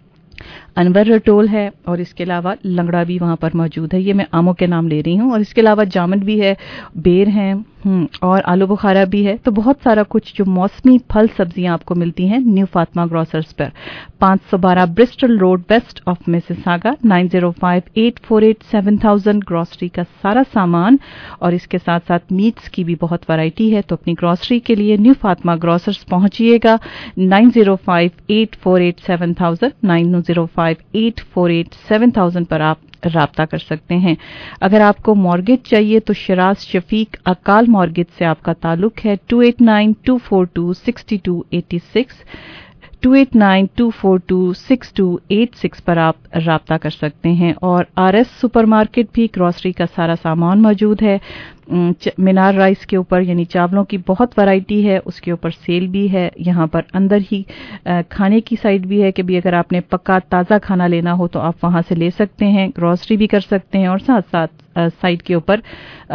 अनवर रटोल है और इसके अलावा लंगड़ा भी वहां पर मौजूद है। ये मैं आमों के नाम ले रही हूँ। और इसके अलावा जामुन भी है, बेर हैं और आलू बुखारा भी है। तो बहुत सारा कुछ जो मौसमी फल सब्जियां आपको मिलती हैं न्यू फातिमा ग्रोसर्स पर। पाँच सौ बारह Bristol road west of Mississauga, nine zero five eight four eight seven thousand. Grocery का सारा सामान और इसके साथ साथ मीट्स की भी बहुत वैरायटी है। तो अपनी ग्रोसरी के लिए न्यू फातिमा ग्रोसर्स पहुंचिएगा। Nine zero five eight four eight seven thousand, nine zero five eight four eight seven thousand पर आप राब्ता कर सकते हैं। अगर आपको मॉर्गेज चाहिए तो शराज शफीक अकाल मॉर्गेज से आपका ताल्लुक है। Two eight nine two four two six two eight six, two eight nine two four two six two eight six पर आप राब्ता कर सकते हैं। और आर एस सुपरमार्केट भी ग्रोसरी का सारा सामान मौजूद है। मीनार राइस के ऊपर यानी चावलों की बहुत वैरायटी है, उसके ऊपर सेल भी है। यहाँ पर अंदर ही खाने की साइड भी है कि भी अगर आपने पक्का ताज़ा खाना लेना हो तो आप वहाँ से ले सकते हैं, ग्रोसरी भी कर सकते हैं। और साथ साथ साइड के ऊपर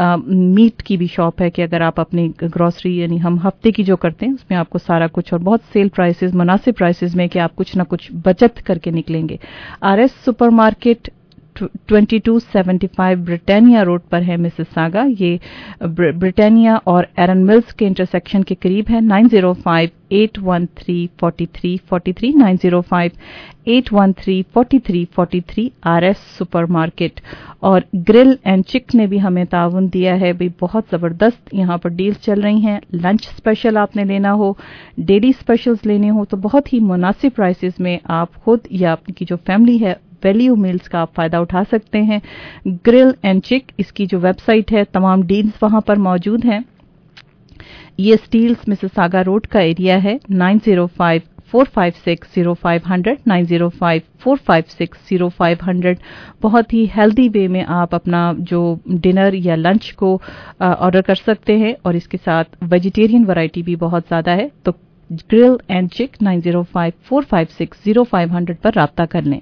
मीट की भी शॉप है कि अगर आप अपनी ग्रोसरी यानी हम हफ्ते की जो करते हैं उसमें आपको सारा कुछ और बहुत सेल प्राइसेस, मुनासिब प्राइसेस में कि आप कुछ ना कुछ बचत करके निकलेंगे। R S supermarket twenty two seventy five Britannia road पर है मिसिसागा। ये ब्रिटानिया और एरन मिल्स के इंटरसेक्शन के करीब है। Nine zero five eight one three four three four three nine zero five eight one three four three four three R S supermarket. और grill and chick ने भी हमें ताउन दिया है। भी बहुत ज़बरदस्त यहाँ पर डील्स चल रही हैं। लंच स्पेशल आपने लेना हो, डेली स्पेशल्स लेने हो तो बहुत ही मुनासिब प्राइसेस में आप खुद या आपकी जो फैमिली है वैल्यू मील्स का आप फायदा उठा सकते हैं। ग्रिल एंड चिक इसकी जो वेबसाइट है, तमाम डील्स वहां पर मौजूद हैं। ये स्टील्स मिसिसागा रोड का एरिया है। Nine zero five four five six zero five hundred nine zero five four five six zero five hundred. बहुत ही हेल्दी वे में आप अपना जो डिनर या लंच को ऑर्डर कर सकते हैं और इसके साथ वेजिटेरियन वैरायटी भी बहुत ज़्यादा है। तो grill and chick nine zero five four five six zero five hundred पर राब्ता कर लें।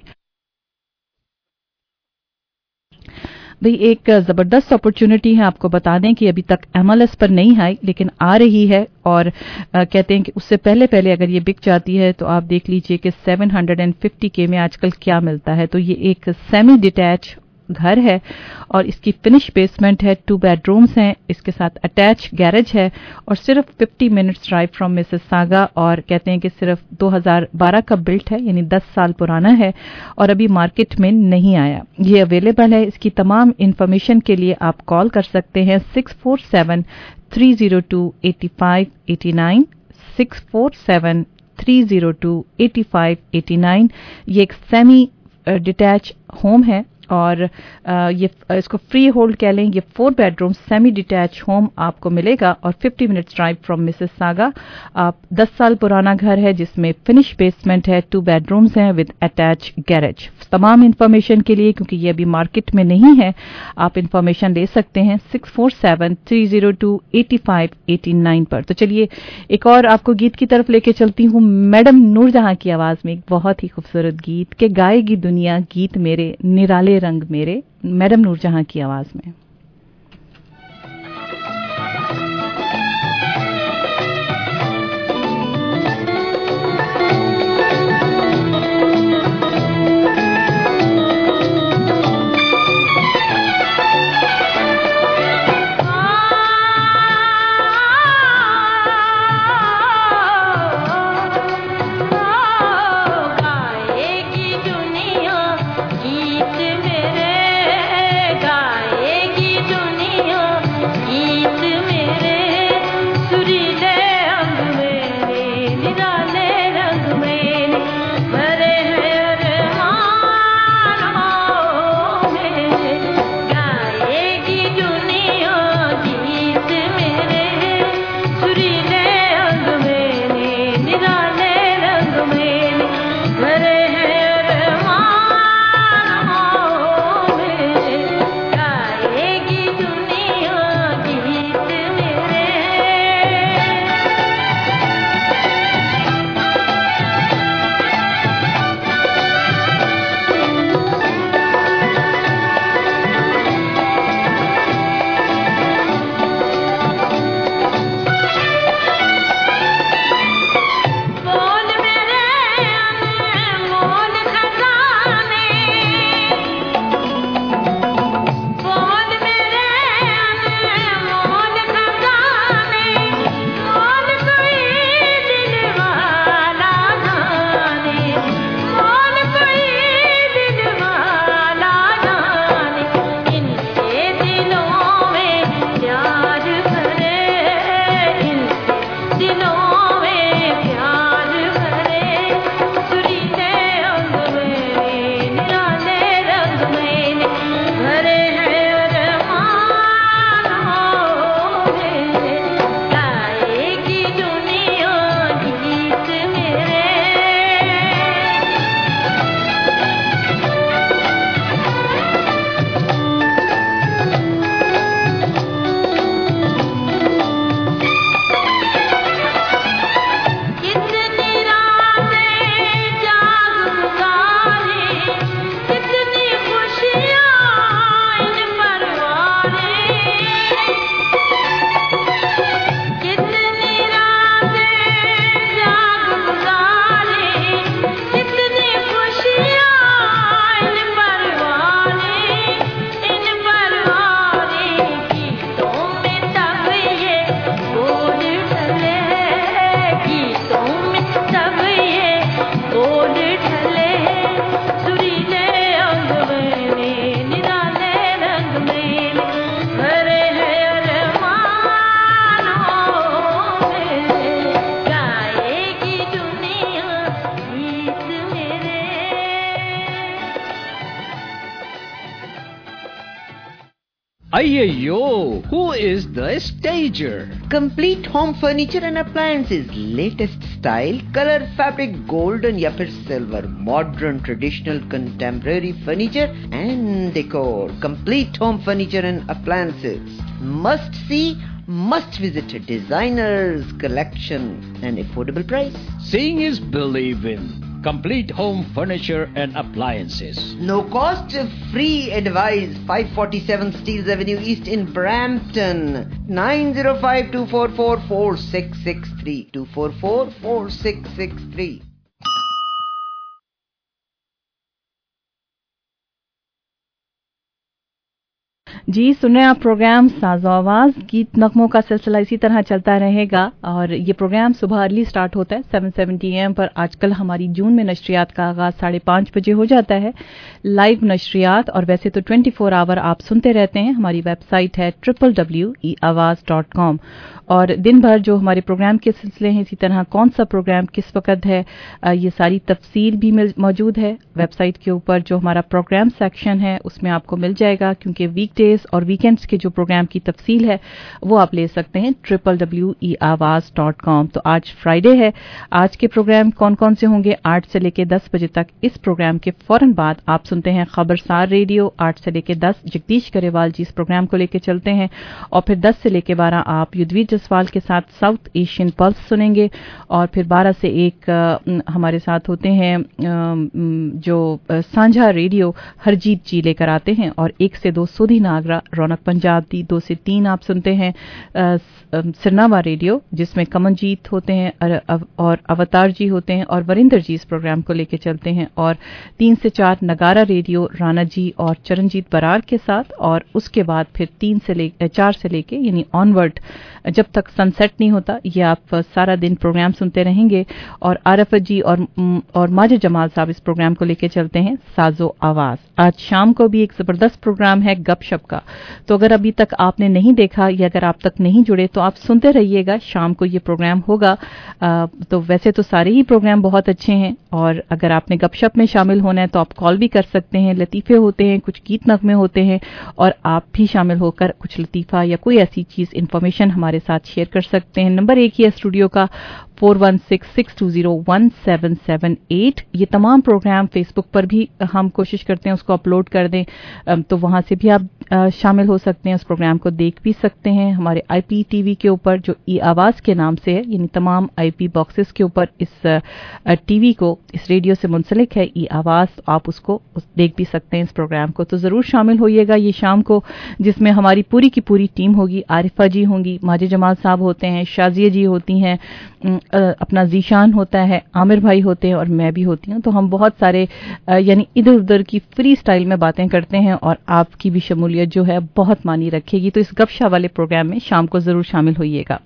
भाई एक ज़बरदस्त अपॉर्चुनिटी है, आपको बता दें कि अभी तक एमएलएस पर नहीं आई लेकिन आ रही है और आ, कहते हैं कि उससे पहले पहले अगर ये बिक जाती है तो आप देख लीजिए कि सेवन हंड्रेड फिफ्टी के में आजकल क्या मिलता है। तो ये एक सेमी डिटैच घर है और इसकी फिनिश बेसमेंट है, टू बेडरूम्स हैं, इसके साथ अटैच गैरेज है और सिर्फ fifty minutes drive from Mississauga. और कहते हैं कि सिर्फ दो हज़ार बारह का बिल्ट है, यानी दस साल पुराना है और अभी मार्केट में नहीं आया। ये अवेलेबल है। इसकी तमाम इंफॉर्मेशन के लिए आप कॉल कर सकते हैं six four seven three zero two eight five eight nine six four seven three zero two eight five eight nine. ये एक सेमी डिटैच होम है और ये इसको फ्री होल्ड कह लें। ये four bedroom semi detach home आपको मिलेगा और fifty minutes drive from Mississauga. आप दस साल पुराना घर है जिसमें फिनिश बेसमेंट है, टू बेडरूम्स हैं विद अटैच गैरेज। तमाम इंफॉर्मेशन के लिए, क्योंकि ये अभी मार्केट में नहीं है, आप इंफॉर्मेशन ले सकते हैं six four seven three zero two eight five eight nine पर। तो चलिए एक और आपको गीत की तरफ लेके चलती हूँ। मैडम नूरजहां की आवाज में एक बहुत ही खूबसूरत गीत के गाएगी दुनिया गीत मेरे निराले रंग मेरे, मैडम नूरजहां की आवाज में। गाएगी दुनिया गीत मेरे, गाएगी Ayyo, who is the stager? Complete Home Furniture and Appliances, latest style, color, fabric, golden या फिर silver, modern, traditional, contemporary furniture and decor. Complete Home Furniture and Appliances. Must see, must visit designers collection and affordable price. Seeing is believing. Complete Home Furniture and Appliances. No cost, free advice. five forty-seven Steeles Avenue East in Brampton. nine zero five, two four four, four six six three. two four four, four six six three. जी सुने आप programme साज़ो आवाज़, गीत नगमों का सिलसिला इसी तरह चलता रहेगा और ये प्रोग्राम सुबह अर्ली स्टार्ट होता है सात सेवेंटी ए एम पर। आजकल हमारी जून में नशरियात का आगाज़ साढ़े पाँच बजे हो जाता है, लाइव नशरियात। और वैसे तो ट्वेंटी फोर आवर आप सुनते रहते हैं। हमारी वेबसाइट है ट्रिपल डब्ल्यू ई आवाज़ डॉट कॉम और दिन भर जो हमारे प्रोग्राम के सिलसिले हैं, इसी तरह कौन सा प्रोग्राम किस वक्त है, ये सारी तफसील भी मौजूद है वेबसाइट के ऊपर। जो हमारा प्रोग्राम सेक्शन है उसमें आपको मिल जाएगा, क्योंकि वीकडेज और वीकेंड्स के जो प्रोग्राम की तफसील है वो आप ले सकते हैं ट्रिपल डब्ल्यू ई आवाज़ डॉट कॉम। तो आज फ्राइडे है, आज के प्रोग्राम कौन कौन से होंगे? आठ से लेकर दस बजे तक। इस प्रोग्राम के फौरन बाद आप सुनते हैं खबरसार रेडियो। आठ से लेकर दस जगदीश गरेवाल जी इस प्रोग्राम को लेकर चलते हैं और फिर दस से लेकर बारह आप युद्धवीर जसवाल के साथ साउथ एशियन पल्स सुनेंगे और फिर बारह से एक हमारे साथ होते हैं जो सांझा रेडियो हरजीत जी लेकर आते हैं और एक से दो सुधी नागरा रौनक पंजाब दी। दो से तीन आप सुनते हैं सिरनावा रेडियो जिसमें कमनजीत होते हैं और अवतार जी होते हैं और वरिंदर जी इस प्रोग्राम को लेकर चलते हैं। और तीन से चार नगारा रेडियो राणा जी और चरणजीत बरार के साथ। और उसके बाद फिर तीन से ले चार से लेके यानी ऑनवर्ड जब तक सनसेट नहीं होता ये आप सारा दिन प्रोग्राम सुनते रहेंगे। और आरफ जी और और माजिद जमाल साहब इस प्रोग्राम को लेकर चलते हैं साजो आवाज। आज शाम को भी एक जबरदस्त प्रोग्राम है गपशप का, तो अगर अभी तक आपने नहीं देखा या अगर आप तक नहीं जुड़े तो आप सुनते रहिएगा। शाम को ये प्रोग्राम होगा। आ, तो वैसे तो सारे ही प्रोग्राम बहुत अच्छे हैं और अगर आपने गपशप में शामिल होना है तो आप कॉल भी कर सकते हैं। लतीफ़े होते हैं, कुछ गीत नगमे होते हैं और आप भी शामिल होकर कुछ लतीफ़ा या कोई ऐसी चीज़ इन्फॉर्मेशन हमारे साथ शेयर कर सकते हैं। नंबर एक ही है स्टूडियो का four one six six two zero one seven seven eight. ये तमाम प्रोग्राम फेसबुक पर भी हम कोशिश करते हैं उसको अपलोड कर दें, तो वहाँ से भी आप शामिल हो सकते हैं, उस प्रोग्राम को देख भी सकते हैं। हमारे आईपी टीवी के ऊपर जो ई आवाज़ के नाम से है, यानी तमाम आईपी बॉक्सेस के ऊपर इस टीवी को इस रेडियो से मुंसलिक है ई आवाज़, आप उसको उस देख भी सकते हैं इस प्रोग्राम को। तो ज़रूर शामिल होइएगा ये शाम को, जिसमें हमारी पूरी की पूरी टीम होगी। आरिफा जी होंगी, माजिद जमाल साहब होते हैं, शाजिया जी होती हैं, अपना जीशान होता है, आमिर भाई होते हैं और मैं भी होती हूँ। तो हम बहुत सारे यानी इधर उधर की फ्री स्टाइल में बातें करते हैं और आपकी भी शमूलियत जो है बहुत मानी रखेगी। तो इस गपशा वाले प्रोग्राम में शाम को जरूर शामिल होइएगा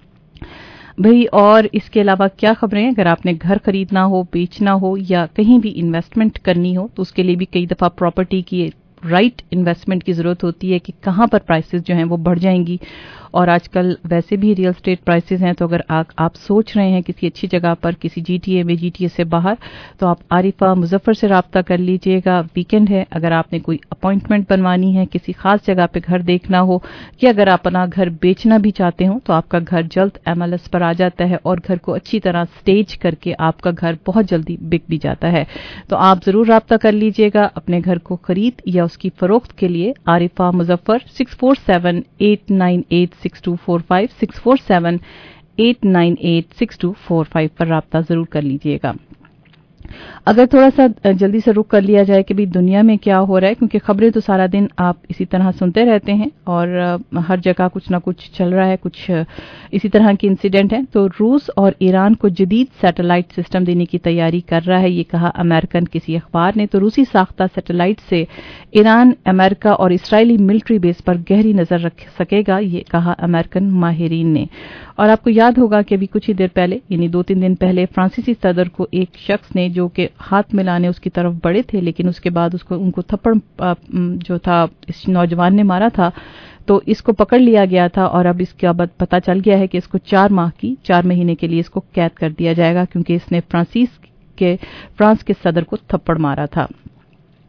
भाई। और इसके अलावा क्या खबरें हैं? अगर आपने घर खरीदना हो, बेचना हो या कहीं भी इन्वेस्टमेंट करनी हो तो उसके लिए भी कई दफ़ा प्रॉपर्टी की राइट इन्वेस्टमेंट की ज़रूरत होती है कि कहाँ पर प्राइसेस जो हैं वो बढ़ जाएंगी। और आजकल वैसे भी रियल स्टेट प्राइसेस हैं, तो अगर आ, आप सोच रहे हैं किसी अच्छी जगह पर, किसी जीटीए में, जीटीए से बाहर, तो आप आरिफा मुजफ्फर से रब्ता कर लीजिएगा। वीकेंड है, अगर आपने कोई अपॉइंटमेंट बनवानी है, किसी खास जगह पे घर देखना हो या अगर आप अपना घर बेचना भी चाहते हो तो आपका घर जल्द एमएलएस पर आ जाता है और घर को अच्छी तरह स्टेज करके आपका घर बहुत जल्दी बिक भी जाता है। तो आप ज़रूर रब्ता कर लीजिएगा अपने घर को खरीद या उसकी फरोख्त के लिए। Arifa Muzaffar six four seven eight nine eight six two four five six four seven eight nine eight six two four five पर राब्ता जरूर कर लीजिएगा। अगर थोड़ा सा जल्दी से रुक कर लिया जाए कि भी दुनिया में क्या हो रहा है, क्योंकि खबरें तो सारा दिन आप इसी तरह सुनते रहते हैं और हर जगह कुछ ना कुछ चल रहा है, कुछ इसी तरह के इंसिडेंट हैं। तो रूस और ईरान को जदीद सैटेलाइट सिस्टम देने की तैयारी कर रहा है, ये कहा अमेरिकन किसी अखबार ने। तो रूसी साख्ता सैटेलाइट से ईरान, अमेरिका और इसराइली मिलिट्री बेस पर गहरी नजर रख सकेगा, ये कहा अमेरिकन माहिरीन ने। और आपको याद होगा कि अभी कुछ ही देर पहले यानी दो तीन दिन पहले फ्रांसीसी सदर को एक शख्स ने जो कि हाथ मिलाने उसकी तरफ बढ़े थे, लेकिन उसके बाद उसको उनको थप्पड़ जो था इस नौजवान ने मारा था, तो इसको पकड़ लिया गया था और अब इसके बाद पता चल गया है कि इसको चार माह की चार महीने के लिए इसको कैद कर दिया जाएगा, क्योंकि इसने फ्रांसीस के फ्रांस के सदर को थप्पड़ मारा था।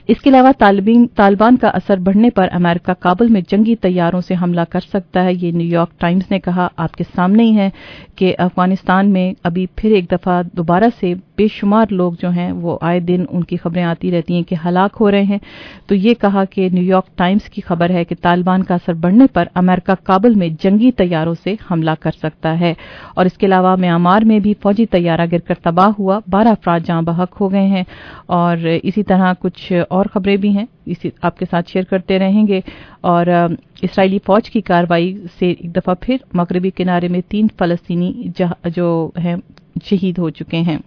इसके अलावा तालिबान तालिबान का असर बढ़ने पर अमेरिका काबुल में जंगी तैयारों से हमला कर सकता है। ये न्यूयॉर्क टाइम्स ने कहा। आपके सामने ही है कि अफगानिस्तान में अभी फिर एक दफा दोबारा से बेशुमार लोग जो हैं वो आए दिन उनकी खबरें आती रहती हैं कि हलाक हो रहे हैं। तो ये कहा कि न्यूयॉर्क टाइम्स की खबर है कि तालिबान का असर बढ़ने पर अमेरिका काबुल में जंगी तैयारों से हमला कर सकता है। और इसके अलावा म्यांमार में भी फौजी तैयारा गिरकर तबाह हुआ, बारह अफराद जाँ बहक हो गए हैं। और इसी तरह कुछ और खबरें भी हैं, इसी आपके साथ शेयर करते रहेंगे। और इसराइली फौज की कार्रवाई से एक दफा फिर मगरबी किनारे में तीन फलस्तीनी जो हैं शहीद हो चुके हैं।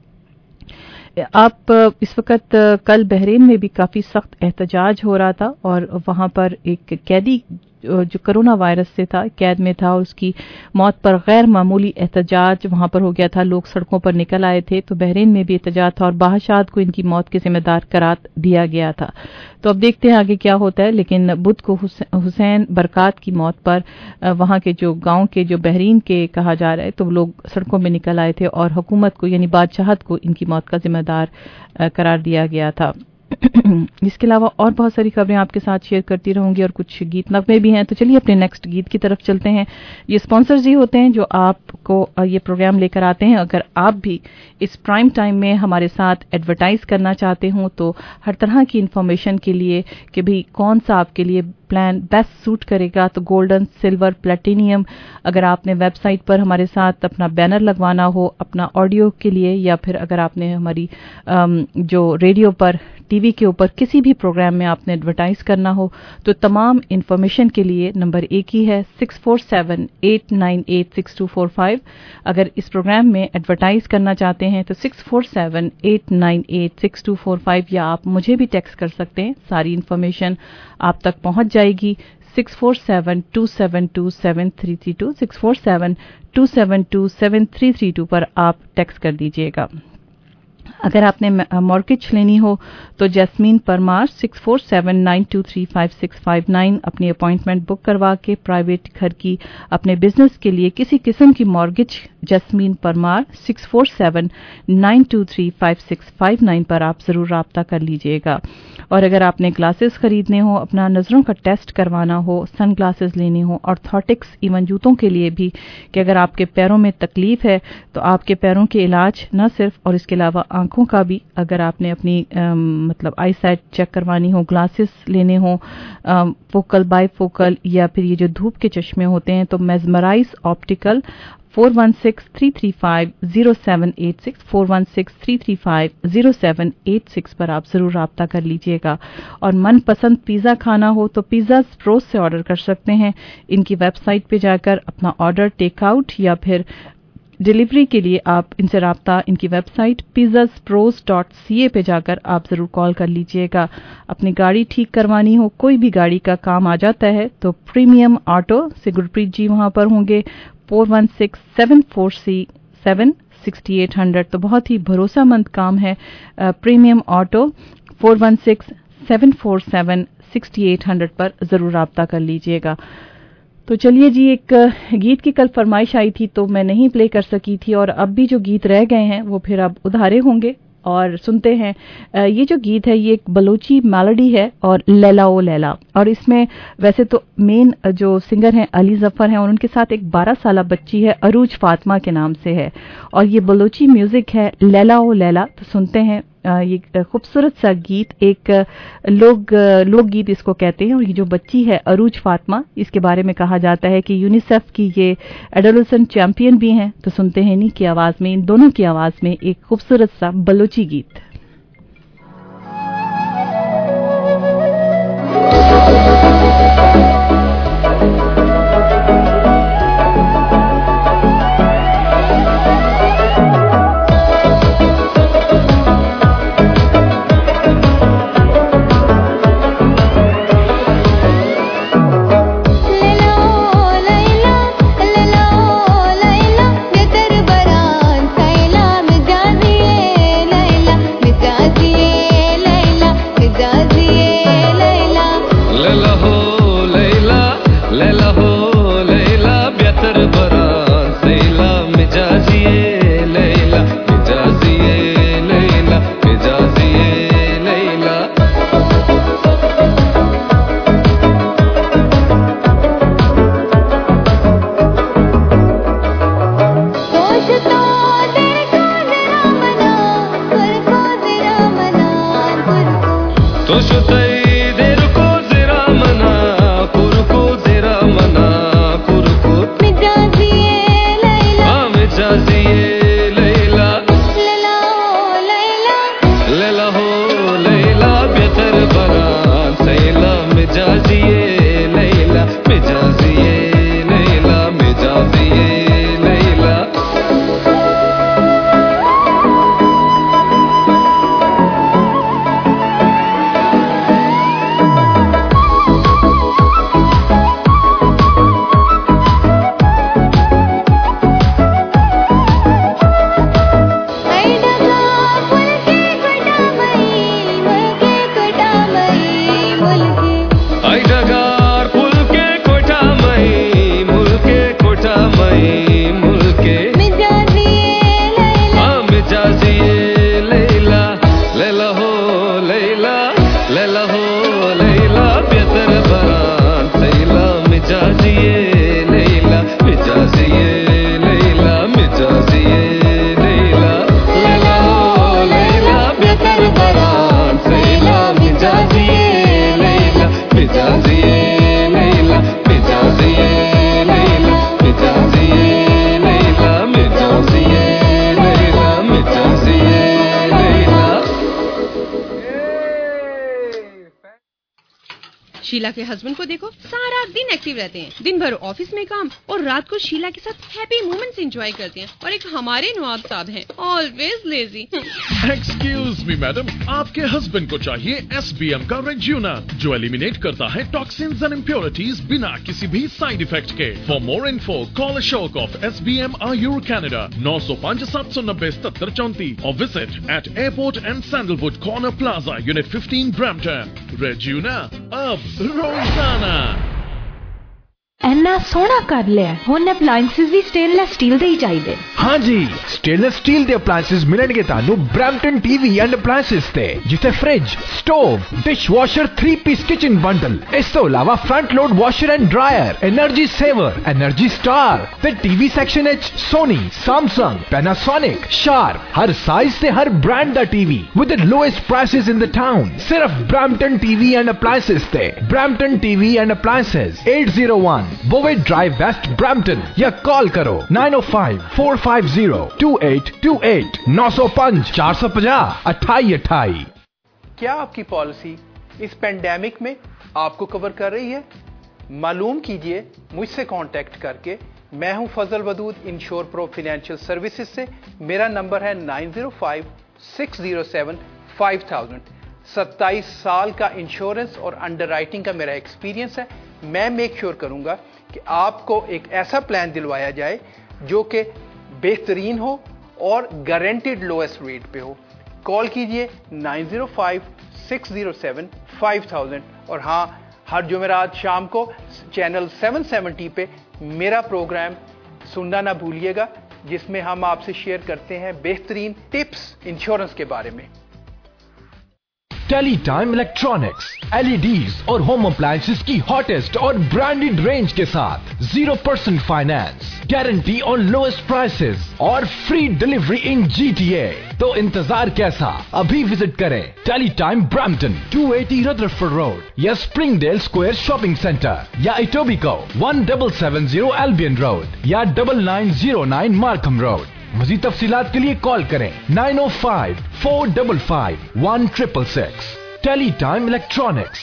आप इस वक्त कल बहरीन में भी काफी सख्त एहतजाज हो रहा था और वहां पर एक कैदी जो कोरोना वायरस से था, कैद में था, और उसकी मौत पर गैर मामूली एहतजाज वहां पर हो गया था। लोग सड़कों पर निकल आए थे। तो बहरीन में भी एहतजाज था और बाहशाद को इनकी मौत के जिम्मेदार करार दिया गया था। तो अब देखते हैं आगे क्या होता है। लेकिन बुध को हुसैन बरकात की मौत पर वहां के जो गांव के जो बहरीन के कहा जा रहा है तो लोग सड़कों में निकल आए थे और हुकूमत को यानी बादशाहत को इनकी मौत का जिम्मेदार करार दिया गया था। इसके अलावा और बहुत सारी खबरें आपके साथ शेयर करती रहूंगी और कुछ गीत नगमे भी हैं। तो चलिए अपने नेक्स्ट गीत की तरफ चलते हैं। ये स्पॉन्सर्स ही होते हैं जो आपको ये प्रोग्राम लेकर आते हैं। अगर आप भी इस प्राइम टाइम में हमारे साथ एडवर्टाइज करना चाहते हो तो हर तरह की इंफॉर्मेशन के लिए कि भाई कौन सा आपके लिए प्लान बेस्ट सूट करेगा तो गोल्डन, सिल्वर, प्लेटिनियम, अगर आपने वेबसाइट पर हमारे साथ अपना बैनर लगवाना हो अपना ऑडियो के लिए, या फिर अगर आपने हमारी जो रेडियो पर, टीवी के ऊपर किसी भी प्रोग्राम में आपने एडवर्टाइज करना हो तो तमाम इंफॉर्मेशन के लिए नंबर एक ही है six four seven eight nine eight six two four five. अगर इस प्रोग्राम में एडवर्टाइज करना चाहते हैं तो six four seven eight nine eight six two four five, या आप मुझे भी टेक्स्ट कर सकते हैं। सारी इंफॉर्मेशन आप तक पहुंच जाएगी। Six four seven two seven two seven three three two six four seven two seven two seven three three two पर आप टेक्स्ट कर दीजिएगा। अगर आपने मॉर्गेज लेनी हो तो Jasmine Parmar six four seven nine two three five six five nine अपनी अपॉइंटमेंट बुक करवा के प्राइवेट घर की अपने बिजनेस के लिए किसी किस्म की mortgage Jasmine Parmar six four seven nine two three five six five nine पर आप जरूर राब्ता कर लीजिएगा। और अगर आपने ग्लासेस खरीदने हो, अपना नजरों का टेस्ट करवाना हो, सन ग्लासेस लेने हो, ऑर्थोटिक्स इवन जूतों के लिए भी कि अगर आपके पैरों में तकलीफ है तो आपके पैरों के इलाज न सिर्फ और इसके अलावा आंखों का भी, अगर आपने अपनी आ, मतलब आई साइट चेक करवानी हो, ग्लासेस लेने हो, फोकल बाई फोकल या फिर ये जो धूप के चश्मे होते हैं तो mesmerize optical four one six three three five zero seven eight six four one six three three five zero seven eight six पर आप जरूर राब्ता कर लीजिएगा। और मनपसंद पिज़्ज़ा खाना हो तो पिज़्ज़ा प्रोस से ऑर्डर कर सकते हैं। इनकी वेबसाइट पे जाकर अपना ऑर्डर टेक आउट या फिर डिलीवरी के लिए आप इनसे राब्ता इनकी website pizzazz pros dot C A पे जाकर आप ज़रूर कॉल कर लीजिएगा। अपनी गाड़ी ठीक करवानी हो, कोई भी गाड़ी का काम आ जाता है तो प्रीमियम ऑटो से गुरप्रीत जी वहां पर होंगे four one six seven four C seven sixty eight hundred. तो बहुत ही भरोसामंद काम है। Premium auto four one six seven four seven sixty eight hundred पर ज़रूर राब्ता कर लीजिएगा। तो चलिए जी, एक गीत की कल फरमाइश आई थी तो मैं नहीं प्ले कर सकी थी और अब भी जो गीत रह गए हैं वो फिर अब उधारे होंगे और सुनते हैं। ये जो गीत है ये एक बलोची मेलोडी है और लैला ओ लैला, और इसमें वैसे तो मेन जो सिंगर हैं अली जफर हैं और उनके साथ एक बारह साल बच्ची है अरूज फातिमा के नाम से है और ये बलोची म्यूजिक है लैला ओ लैला। तो सुनते हैं ये खूबसूरत सा गीत, एक लोग लोकगीत इसको कहते हैं। और ये जो बच्ची है अरूज फातिमा, इसके बारे में कहा जाता है कि यूनिसेफ की ये एडोलेसेंट चैंपियन भी हैं। तो सुनते हैं इन्हीं की आवाज में, इन दोनों की आवाज में एक खूबसूरत सा बलोची गीत। लैला تو شتای دیر کو زیرا منا کرکو زیرا منا کرکو مجازیه لیلا آ مجازیه لیلا لیلا او لیلا لیلا ہو لیلا بہتر بران سیلا مجازیه لیلا مجازیه لیلا مجازیه لیلا ఐ డగార్ పుల్కే కొటా మై ముల్కే కొటా మై ముల్కే ఐ డగార్ పుల్కే కొటా మై ముల్కే మిజాజియే లైలా ఆ మిజాజియే లేలా లేలా హో లేలా లేలా హో లేలా బెతర్ బరాన్ సైలా మిజాజియే లేలా మిజాజియే లేలా మిజాజియే లేలా లేలా హో లేలా బెతర్ బరాన్ సైలా మిజాజియే లేలా మిజాజియే లేలా మిజాజియే లేలా మిజాజియే లేలా మిజాజియే లేలా మిజాజియే లేలా शीला के हस्बैंड को देखो, सारा दिन एक्टिव रहते हैं, दिन भर ऑफिस में काम और रात को शीला के साथ हैप्पी मोमेंट्स एंजॉय करते हैं। और एक हमारे नवाब साहब हैं, always lazy. Excuse me madam, आपके हस्बैंड को चाहिए एस बी एम का रेज्यूना जो एलिमिनेट करता है टॉक्सिन्स एंड इम्प्योरिटीज बिना किसी भी साइड इफेक्ट के। For more info call Ashok of S B M Ayur Canada नौ सौ पाँच सात सौ नब्बे सत्तर चौंतीस और visit at airport and sandalwood corner plaza unit fifteen Brampton. रेज्यूना अब रोजाना। ਇੰਨਾ ਸੋਹਣਾ ਕਰ ਲਿਆ ਹੁਣ ਅਪਲਾਈਐਂਸਿਸ ਵੀ ਸਟੇਨਲੈਸ ਸਟੀਲ ਦੇ ਹੀ ਚਾਹੀਦੇ। हाँ जी, स्टेनलेस स्टील ਦੇ ਅਪਲਾਈਐਂਸਿਸ ਮਿਲਣਗੇ ਤੁਹਾਨੂੰ ਬ੍ਰੈਂਪਟਨ ਟੀਵੀ ਐਂਡ ਅਪਲਾਈਐਂਸਿਸ ਤੇ, ਜਿੱਥੇ fridge, stove, dishwasher three piece kitchen bundle, ਇਸ ਤੋਂ ਇਲਾਵਾ front load washer and dryer, energy saver, energy star ਤੇ ਟੀਵੀ ਸੈਕਸ਼ਨ ਵਿੱਚ ਸੋਨੀ, ਸੈਮਸੰਗ, ਪੈਨਾਸੋਨਿਕ, ਸ਼ਾਰਪ, ਹਰ ਸਾਈਜ਼ ਤੇ ਹਰ ਬ੍ਰਾਂਡ ਦਾ TV with the lowest prices in the town. ਸਿਰਫ ਬ੍ਰੈਂਪਟਨ ਟੀਵੀ ਐਂਡ ਅਪਲਾਈਐਂਸਿਸ ਤੇ। Brampton TV and appliances eight oh one Bovet Drive West Brampton या call करो nine oh five four five zero two eight two eight nine oh five four five zero अट्ठाई अट्ठाई। क्या आपकी policy इस pandemic में आपको कवर कर रही है? मालूम कीजिए मुझसे कांटेक्ट करके। मैं हूं Fazal Wadood insure pro financial services से। मेरा नंबर है nine oh five six oh seven five thousand। सत्ताईस साल का इंश्योरेंस और अंडरराइटिंग का मेरा एक्सपीरियंस है। मैं मेक श्योर करूंगा कि आपको एक ऐसा प्लान दिलवाया जाए जो कि बेहतरीन हो और गारंटीड लोएस्ट रेट पे हो। कॉल कीजिए nine oh five six oh seven five thousand। और हाँ, हर जुमेरात शाम को चैनल seven seventy पे मेरा प्रोग्राम सुनना ना भूलिएगा, जिसमें हम आपसे शेयर करते हैं बेहतरीन टिप्स इंश्योरेंस के बारे में। टेलीटाइम इलेक्ट्रॉनिक्स, एलईडीज और होम अप्लायंसेस की हॉटेस्ट और ब्रांडेड रेंज के साथ zero percent finance, guarantee on lowest prices और फ्री डिलीवरी इन जीटीए। तो इंतजार कैसा, अभी विजिट करें Teletime Brampton two eighty Rutherford road या स्प्रिंगडेल स्क्वायर शॉपिंग सेंटर या Etobicoke one seven seven zero Albion road या nine nine zero nine Markham road. मजीद तफसीलात के लिए कॉल करें nine oh five four five five one six six six। Teletime electronics.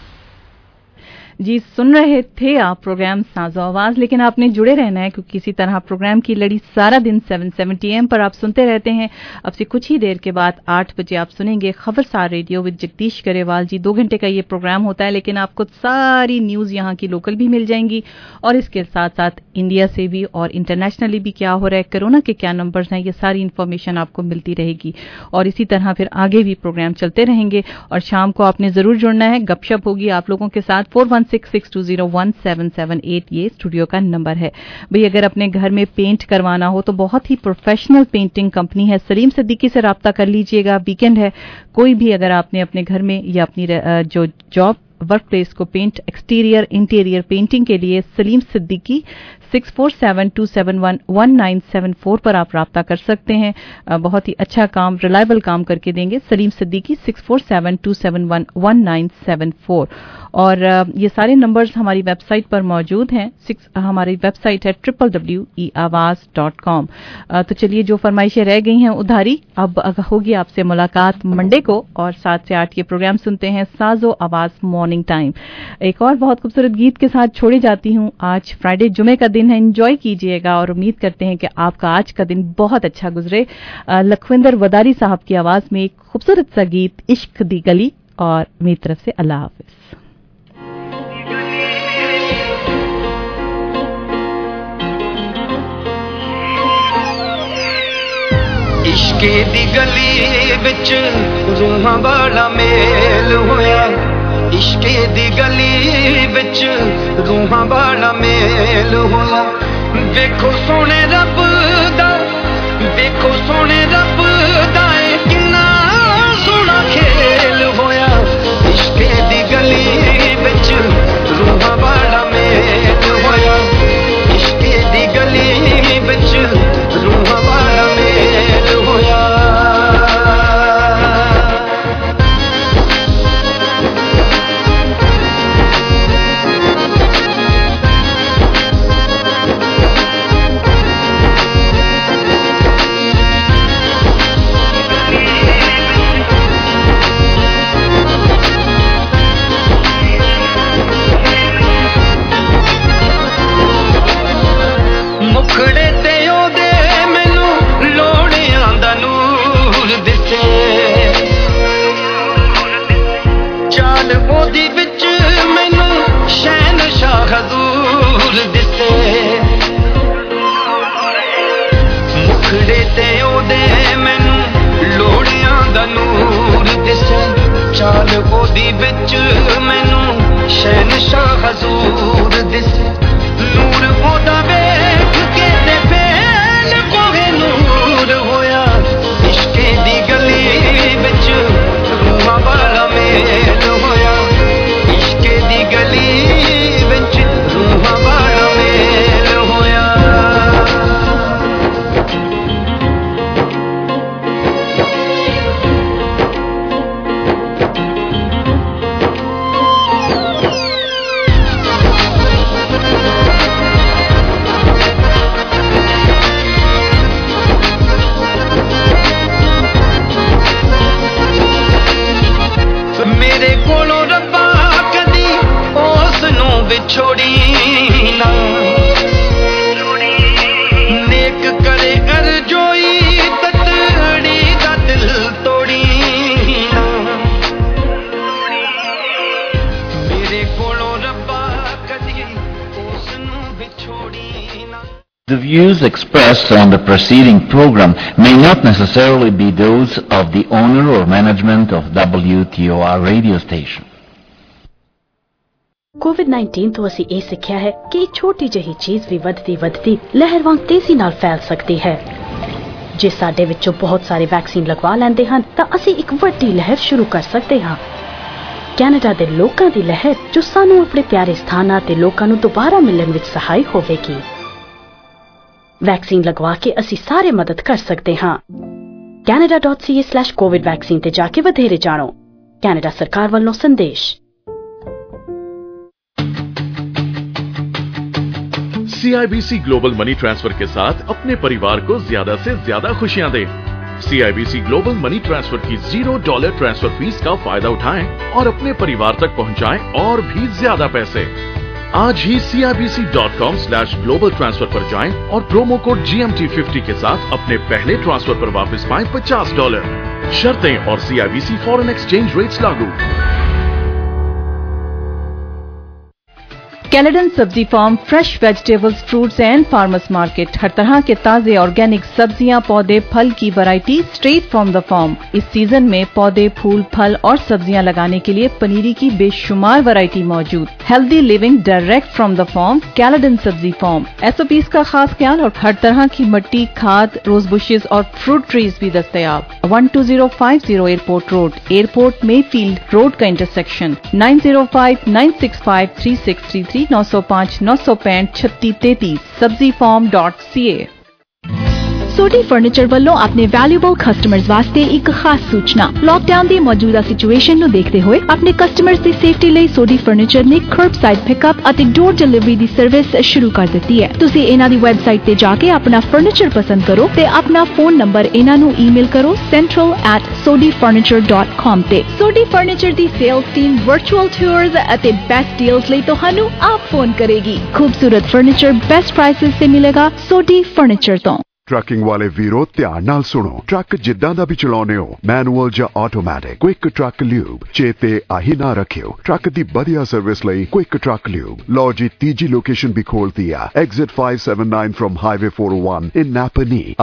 जी, सुन रहे थे आप प्रोग्राम साज़ो आवाज, लेकिन आपने जुड़े रहना है क्योंकि इसी तरह प्रोग्राम की लड़ी सारा दिन seven seventy A M पर आप सुनते रहते हैं। अब से कुछ ही देर के बाद आठ बजे आप सुनेंगे खबरसार रेडियो विद जगदीश गरेवाल जी। दो घंटे का ये प्रोग्राम होता है, लेकिन आपको सारी न्यूज यहाँ की लोकल भी मिल जाएंगी और इसके साथ साथ इंडिया से भी और इंटरनेशनली भी क्या हो रहा है, कोरोना के क्या नंबर्स हैं, ये सारी इन्फॉर्मेशन आपको मिलती रहेगी। और इसी तरह फिर आगे भी प्रोग्राम चलते रहेंगे और शाम को आपने जरूर जुड़ना है। गपशप होगी आप लोगों के साथ। Four one six six two zero one seven seven eight ये स्टूडियो का नंबर है। भाई, अगर अपने घर में पेंट करवाना हो तो बहुत ही प्रोफेशनल पेंटिंग कंपनी है सलीम सिद्दीकी से राब्ता कर लीजिएगा। वीकेंड है, कोई भी अगर आपने अपने घर में या अपनी जो जॉब वर्क प्लेस को पेंट, एक्सटीरियर इंटीरियर पेंटिंग के लिए Salim Siddiqui six four seven two seven one one nine seven four पर आप राब्ता कर सकते हैं। बहुत ही अच्छा काम, रिलायबल काम करके देंगे। Salim Siddiqui six four seven two seven one one nine seven four. और ये सारे नंबर्स हमारी वेबसाइट पर मौजूद हैं। सिक्स हमारी वेबसाइट है triple W E Awaz dot com. तो चलिए, जो फरमाइशें रह गई हैं उधारी, अब होगी आपसे मुलाकात मंडे को, और सात से आठ ये प्रोग्राम सुनते हैं साजो आवाज मॉर्निंग टाइम। एक और बहुत खूबसूरत गीत के साथ छोड़ी जाती हूँ। आज फ्राइडे, जुमे का दिन है, एंजॉय कीजिएगा और उम्मीद करते हैं कि आपका आज का दिन बहुत अच्छा गुजरे। लखविंदर वदारी साहब की आवाज में एक खूबसूरत सा गीत, इश्क दी गली, और मेरी तरफ से अल्लाह हाफिज। इश्के दी गली विच रूहां वाला मेल होया, इश्के दी गली विच रूहां वाला मेल होया। देखो सोने रब दा, देखो सोने रब दा किन्ना सोना खेल होया। इश्के दी गली विच रूहां वाला मेल होया, इश्के दी गली विच रूहां वाला मेल होया। मुखड़े ते ओदे मैनू लोड़ियां दा नूर दिसे, चाल ओदी विच मैनू शहनशाह हजूर दिसे। मुखड़े ते ओदे मैनू लोड़ियां दा नूर दिसे, चाल ओदी विच मैनू शहनशाह हजूर दिसे। नूर ओदा वेख के ते फेल कोहे नूर होया। इश्के दी गली विच रूहां वाला मेल होया, इश्के दी गली विच रूहां वाला मेल होया। मेरे कोलों रब्बा कदी उस नूं विछोड़ी ना, नेक करे अर्जोई ततड़ी दा दिल तोड़ी ना। मेरे कोलों रब्बा कदी उस नूं विछोड़ी ना। The views expressed on the preceding program may not necessarily be those of the owner or management of W T O R radio station. COVID nineteen ਤੋਂ ਅਸੀਂ ਇਹ ਸਿੱਖਿਆ ਹੈ ਕਿ ਇੱਕ ਛੋਟੀ ਜਿਹੀ ਚੀਜ਼ ਵੀ ਵੱਧਦੀ ਵੱਧਦੀ ਲਹਿਰ ਵਾਂਗ ਤੇਜ਼ੀ ਨਾਲ ਫੈਲ ਸਕਦੀ ਹੈ। ਜੇ ਸਾਡੇ ਵਿੱਚੋਂ ਬਹੁਤ ਸਾਰੇ ਵੈਕਸੀਨ ਲਗਵਾ ਲੈਂਦੇ ਹਨ ਤਾਂ ਅਸੀਂ ਇੱਕ ਵੱਡੀ ਲਹਿਰ ਸ਼ੁਰੂ ਕਰ ਸਕਦੇ ਹਾਂ। ਕੈਨੇਡਾ ਦੇ ਲੋਕਾਂ ਦੀ ਲਹਿਰ ਜੋ ਸਾਨੂੰ ਆਪਣੇ ਪਿਆਰੇ ਸਥਾਨਾਂ ਤੇ ਲੋਕਾਂ ਨੂੰ ਦੁਬਾਰਾ ਮਿਲਣ ਵਿੱਚ ਸਹਾਈ ਹੋਵੇਗੀ। ਵੈਕਸੀਨ ਲਗਵਾ ਕੇ ਅਸੀਂ ਸਾਰੇ ਮਦਦ ਕਰ ਸਕਦੇ ਹਾਂ। Canada dot C A slash COVID vaccine ਤੇ ਜਾ ਕੇ ਵਧੇਰੇ ਜਾਣੋ। ਕੈਨੇਡਾ ਸਰਕਾਰ ਵੱਲੋਂ ਸੰਦੇਸ਼। C I B C global money transfer के साथ अपने परिवार को ज्यादा से ज्यादा खुशियां दें। C I B C global money transfer की जीरो डॉलर ट्रांसफर फीस का फायदा उठाएं और अपने परिवार तक पहुंचाएं और भी ज्यादा पैसे। आज ही C I B C dot com slash global transfer पर जाएं और promo code G M T fifty के साथ अपने पहले ट्रांसफर पर वापस पाएं पचास डॉलर। शर्तें और C I B C foreign exchange rates लागू। Caledon Sabzi farm fresh vegetables fruits and farmers market हर तरह के ताजे ऑर्गेनिक सब्जियां पौधे फल की variety straight from the farm. इस सीजन में पौधे फूल फल और सब्जियां लगाने के लिए पनीरी की बेशुमार वैरायटी मौजूद। Healthy living direct from the farm, Caledon Sabzi farm. SOPs का खास ख्याल और हर तरह की मट्टी खाद रोज बुशेस और फ्रूट ट्रीज भी दस्तयाब। One two zero five zero airport road, airport Mayfield road का intersection. Nine zero five nine six five three six three three नौ सौ पाँच नौ सौ पैंठ छत्तीस तैतीस Sabzi farm dot C A. Sodhi furniture ਵੱਲੋਂ ਆਪਣੇ ਵੈਲਿਊਬਲ ਕਸਟਮਰਸ ਵਾਸਤੇ ਇੱਕ ਖਾਸ ਸੂਚਨਾ। ਲਾਕਡਾਊਨ ਦੀ ਮੌਜੂਦਾ ਸਿਚੁਏਸ਼ਨ ਨੂੰ ਦੇਖਦੇ ਹੋਏ ਆਪਣੇ ਕਸਟਮਰਸ ਦੀ ਸੇਫਟੀ ਲਈ ਸੋਡੀ ਫਰਨੀਚਰ ਨੇ ਕਰਬਸਾਈਡ ਪਿਕਅਪ ਅਤੇ ਡੋਰ ਡਿਲੀਵਰੀ ਦੀ ਸਰਵਿਸ ਸ਼ੁਰੂ ਕਰ ਦਿੱਤੀ ਹੈ। ਤੁਸੀਂ ਇਹਨਾਂ ਦੀ ਵੈਬਸਾਈਟ ਤੇ ਜਾ ਕੇ ਆਪਣਾ ਫਰਨੀਚਰ ਪਸੰਦ ਕਰੋ ਤੇ ਆਪਣਾ ਫੋਨ ਨੰਬਰ ਇਹਨਾਂ ਨੂੰ ਈਮੇਲ ਕਰੋ central at sodi furniture dot com ਤੇ। ਸੋਡੀ ਫਰਨੀਚਰ ਦੀ ਸੇਲਸ ਟੀਮ ਵਰਚੁਅਲ ਟੂਰਸ ਅਤੇ ਬੈਸਟ ਡੀਲਸ ਲਈ ਤੁਹਾਨੂੰ ਆਪ ਫੋਨ ਕਰੇਗੀ। ਖੂਬਸੂਰਤ ਫਰਨੀਚਰ ਬੈਸਟ ਪ੍ਰਾਈਸਸ ਤੇ ਮਿਲੇਗਾ ਸੋਡੀ ਫਰਨੀਚਰ ਤੋਂ। ਟਰੱਕਿੰਗ ਵਾਲੇ ਵੀਰੋ ਧਿਆਨ ਨਾਲ ਸੁਣੋ। ਟਰੱਕ ਜਿੱਦਾਂ ਦਾ ਵੀ ਚਲਾਉਂਦੇ ਹੋ, ਮੈਨੂਅਲ ਜਾਂ ਆਟੋਮੈਟਿਕ, ਕੁਇਕ ਟਰੱਕ ਲਿਊਬ ਚੇਤੇ ਆਹੀ ਨਾ ਰੱਖਿਓ। ਟਰੱਕ ਦੀ ਵਧੀਆ ਸਰਵਿਸ ਲਈ ਕੁਇਕ ਟਰੱਕ ਲਿਊਬ। ਲਓ ਜੀ ਤੀਜੀ ਲੋਕੇਸ਼ਨ ਵੀ ਖੋਲਤੀ ਆ, exit five seven nine from Highway four oh one in Napa Knee,